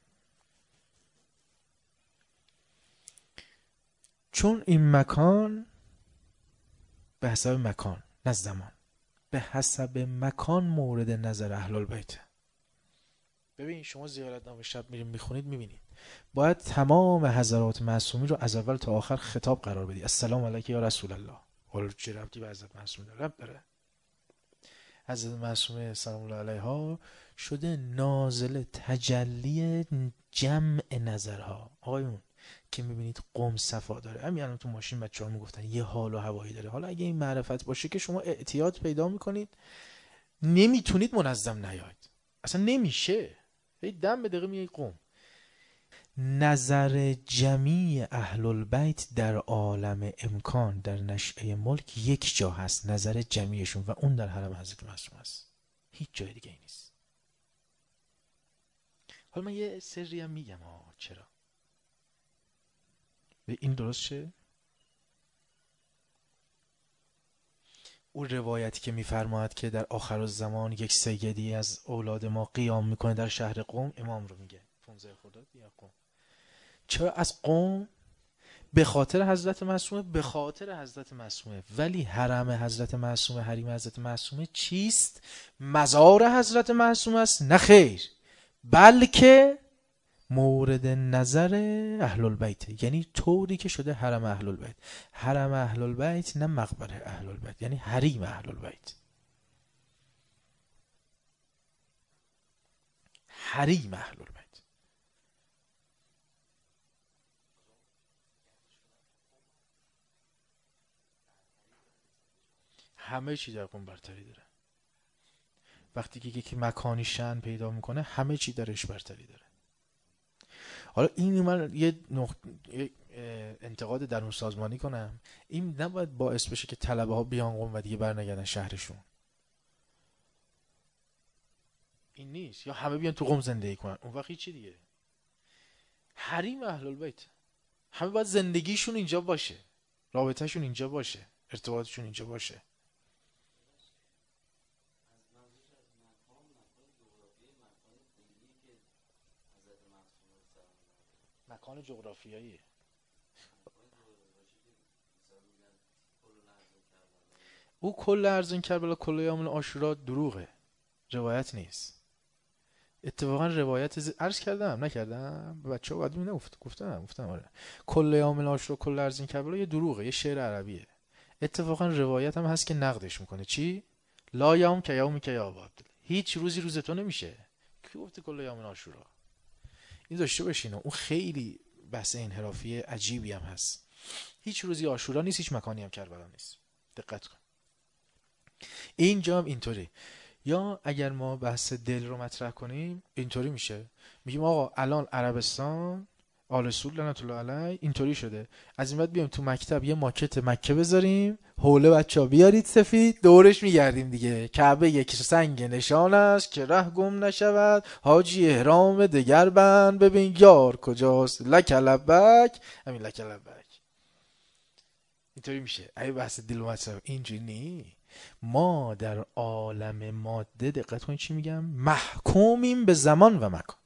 چون این مکان به حسب مکان نه زمان، به حسب مکان مورد نظر اهل البیت. ببین شما زیارتنامه شب میریم میخونید میبینید باید تمام حضرات معصومی رو از اول تا آخر خطاب قرار بدی. السلام علیک یا رسول الله. حالا چه ربطی به حضرت معصومی داره؟ ربط داره. حضرت معصومه سلام الله علیها شده نازل تجلی جمع نظرها. آقایون که میبینید قم صفا داره، همین الان تو ماشین بچه‌ها میگفتن یه حال و هوایی داره. حالا اگه این معرفت باشه که شما اعتیاد پیدا میکنید، نمیتونید منظم نیاید، اصلا نمیشه. یه دم به دقیقه میگه قم. نظر جمیع اهل البیت در عالم امکان در نشأه ملک یک جا هست، نظر جمیعشون، و اون در حرم حضرت معصوم است، هیچ جای دیگه ای نیست. حالا من یه سری هم میگم ها. چرا این درست شه؟ اون روایتی که میفرماید که در آخر الزمان یک سیدی از اولاد ما قیام میکنه در شهر قم، امام رو میگه پانزده خرداد یا قم. چرا از قم؟ به خاطر حضرت معصومه، به خاطر حضرت معصومه. ولی حرم حضرت معصومه، حریم حضرت معصومه چیست؟ مزار حضرت معصومه است؟ نه خیر، بلکه مورد نظر اهل البیت. یعنی طوری که شده حرم اهل البیت. حرم اهل البیت نه مقبره اهل البیت، یعنی حریم اهل البیت. حریم اهل البیت. همه چی در قم برتری داره. وقتی که یکی مکانی شأن پیدا میکنه همه چی درش برتری داره. حالا این من یه نقط... یه انتقاد درون سازمانی کنم، این نباید باعث بشه که طلبه ها بیان قم و دیگه برنگردن شهرشون. این نیست. یا همه بیان تو قم زندگی کنن، اون وقت چی دیگه؟ حریم اهل البیت. همه باید زندگیشون اینجا باشه، رابطهشون اینجا باشه، ارتباطشون اینجا باشه. مکان جغرافیایی. او کل ارزین کربلا کل یوم عاشورا دروغه، روایت نیست. اتفاقا روایت ز... عرض کردم نکردم به بچه‌ها بعد می نگفت گفتم گفتم آره کل یوم عاشورا کل ارزین کربلا یه دروغه، یه شعر عربیه. اتفاقا روایت هم هست که نقدش میکنه. چی؟ لا یوم که یومی که یا عبد، هیچ روزی روز تو نمیشه. کی گفته کل یوم عاشورا؟ این داشته باشین. اون خیلی بحث انحرافی عجیبی هم هست. هیچ روزی عاشورا نیست، هیچ مکانی هم کربلا نیست. دقت کن. اینجا هم اینطوری. یا اگر ما بحث دل رو مطرح کنیم اینطوری میشه، میگیم آقا الان عربستان آل رسول لعنت الله علیه اینطوری شده، از این بعد بیایم تو مکتب یه ماکت مکه بذاریم، حوله بچا بیارید سفید دورش میگردیم دیگه. کعبه یک سنگ نشان است که ره گم نشود، حاجی احرام دگر بند ببین یار کجاست، لک لبک. همین لک لبک اینطوری میشه. ای بحث دل و مطرح اینجوری نی. ما در عالم ماده دقت کنید چی میگم، محکومیم به زمان و مکان.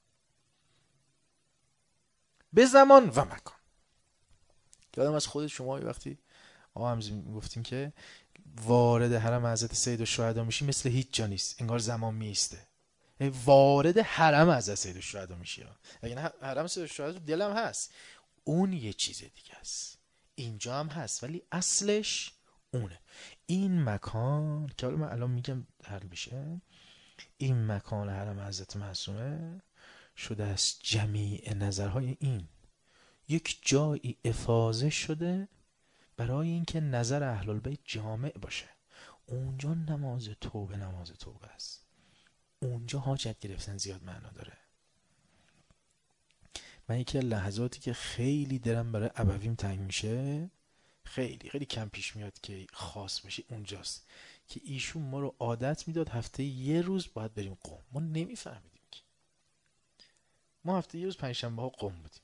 به زمان و مکان. یادم از خودت شما وقتی آقا همزی میگفتیم که وارد حرم حضرت سید الشهدا میشی مثل هیچ جا نیست، انگار زمان میسته. وارد حرم حضرت سید الشهدا میشی، اگه نه حرم سید الشهدا تو دلم هست، اون یه چیز دیگه است. اینجا هم هست ولی اصلش اونه. این مکان که حالا من الان میگم حل بشه، این مکان حرم حضرت معصومه شده از جمیع نظرهای این یک جایی افاضه شده برای اینکه نظر اهل البیت جامع باشه. اونجا نماز توبه نماز توبه است، اونجا حاجت گرفتن زیاد معنا داره. من یکی از لحظاتی که خیلی دلم برای ابویم تنگ میشه، خیلی خیلی کم پیش میاد که خاص بشه، اونجاست که ایشون ما رو عادت میداد هفته یه روز باید بریم قم. ما نمیفهمیدیم که ما هفته یه روز پنجشنبه ها قم بودیم.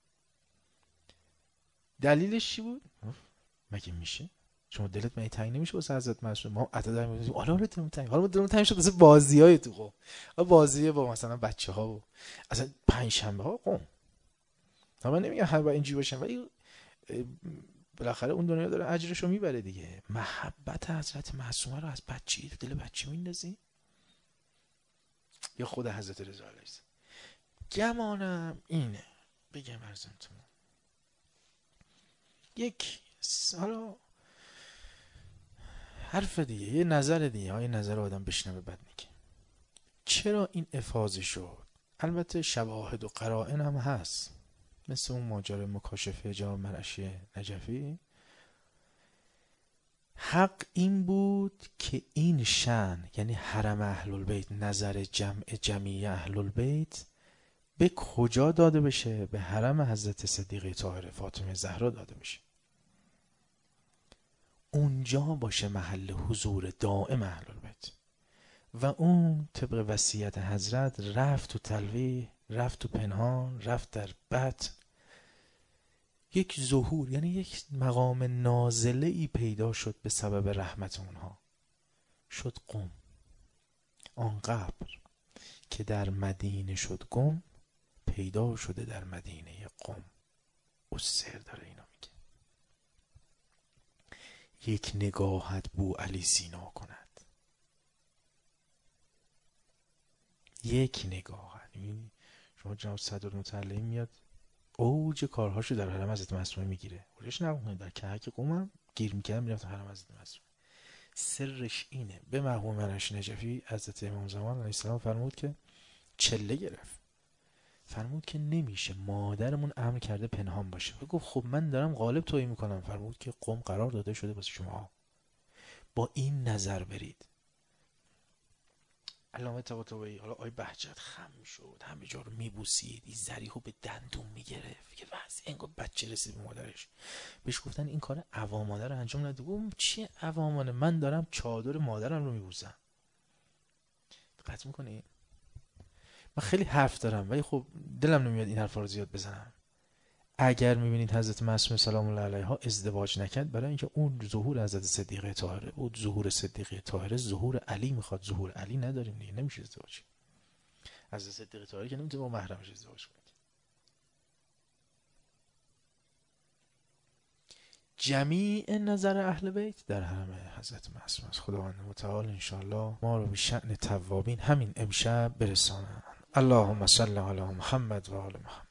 دلیلش چی بود؟ مگه میشه شما دلت من تنگ نمیشه واسه حضرت معصوم؟ ما عدد میگیم حالا حالا دلم تنگ، حالا دلم تنگ شد واسه بازیای تو قم، بازی با مثلا بچه‌ها و اصلا پنجشنبه ها قم. من نمیگم هر با اینجوری باشم، ولی بالاخره اون دنیا داره اجرشو میبره دیگه. محبت حضرت معصومه رو از بچگی تو دل بچه میندازی، یا خود حضرت رضا علیه السلام. گمانم اینه بگم ارزمتون یک حالا حرف دیگه، یه نظر دیگه، های نظر آدم بشنوه بعد میگه چرا این افاضه شد. البته شواهد و قرائن هم هست، مثل اون ماجرای مکاشفه جناب مرعشی نجفی. حق این بود که این شأن، یعنی حرم اهل البیت، نظر جمع جمیع اهل البیت به کجا داده بشه؟ به حرم حضرت صدیقه طاهره فاطمه زهرا داده بشه، اونجا باشه محل حضور دائم اهل البیت. و اون طبق وصیت حضرت رفت تو تلویح، رفت تو پنهان، رفت در بطن، یک ظهور، یعنی یک مقام نازله ای پیدا شد به سبب رحمت اونها، شد قم. آن قبر که در مدینه شد گم، پیدا شده در مدینه قم. اسر داره اینا میگه. یک نگاهت بو علی سینا کند، یک نگاهت. شما جناب صدرالمتعلم میاد اوج کارهاشو در حرم حضرت معصومه میگیره، اولش نبونه در کهک قومم گیر میکردم میرفت حرم حضرت معصومه. سرش اینه. به مرحوم مرعشی نجفی حضرت امام زمان علیه السلام فرمود که چله گرفت، فرمود که نمیشه، مادرمون امر کرده پنهان باشه. و گفت خب من دارم غالب تویی میکنم. فرمود که قم قرار داده شده واسه شما، با این نظر برید. علامه طباطبایی، حالا آی بهجت خم شد، همه جا رو میبوسید، این ذریحو به دندون میگرفت که واسه انگار بچه رسید به مادرش. بهش گفتن این کار عوامانه رو انجام نده. گفت چیه عوامانه؟ من دارم چادر مادرم رو میبوسم. دقت میکنی؟ من خیلی حرف دارم ولی خب دلم نمیاد این حرفا رو زیاد بزنم. اگر میبینید حضرت معصومه سلام الله علیها ازدواج نکرد، برای اینکه اون ظهور حضرت صدیقه طاهره، اون ظهور صدیقه طاهره ظهور علی میخواد، ظهور علی نداریم دیگه، نمیشه ازدواج. حضرت صدیقه طاهره که نمیتونه با محرمش ازدواج کنه. جمیع نظر اهل بیت در حرم حضرت معصومه است. خداوند متعال انشاءالله ما رو به شأن توابین همین امشب برسانه. اللهم صل علی محمد و آل محمد.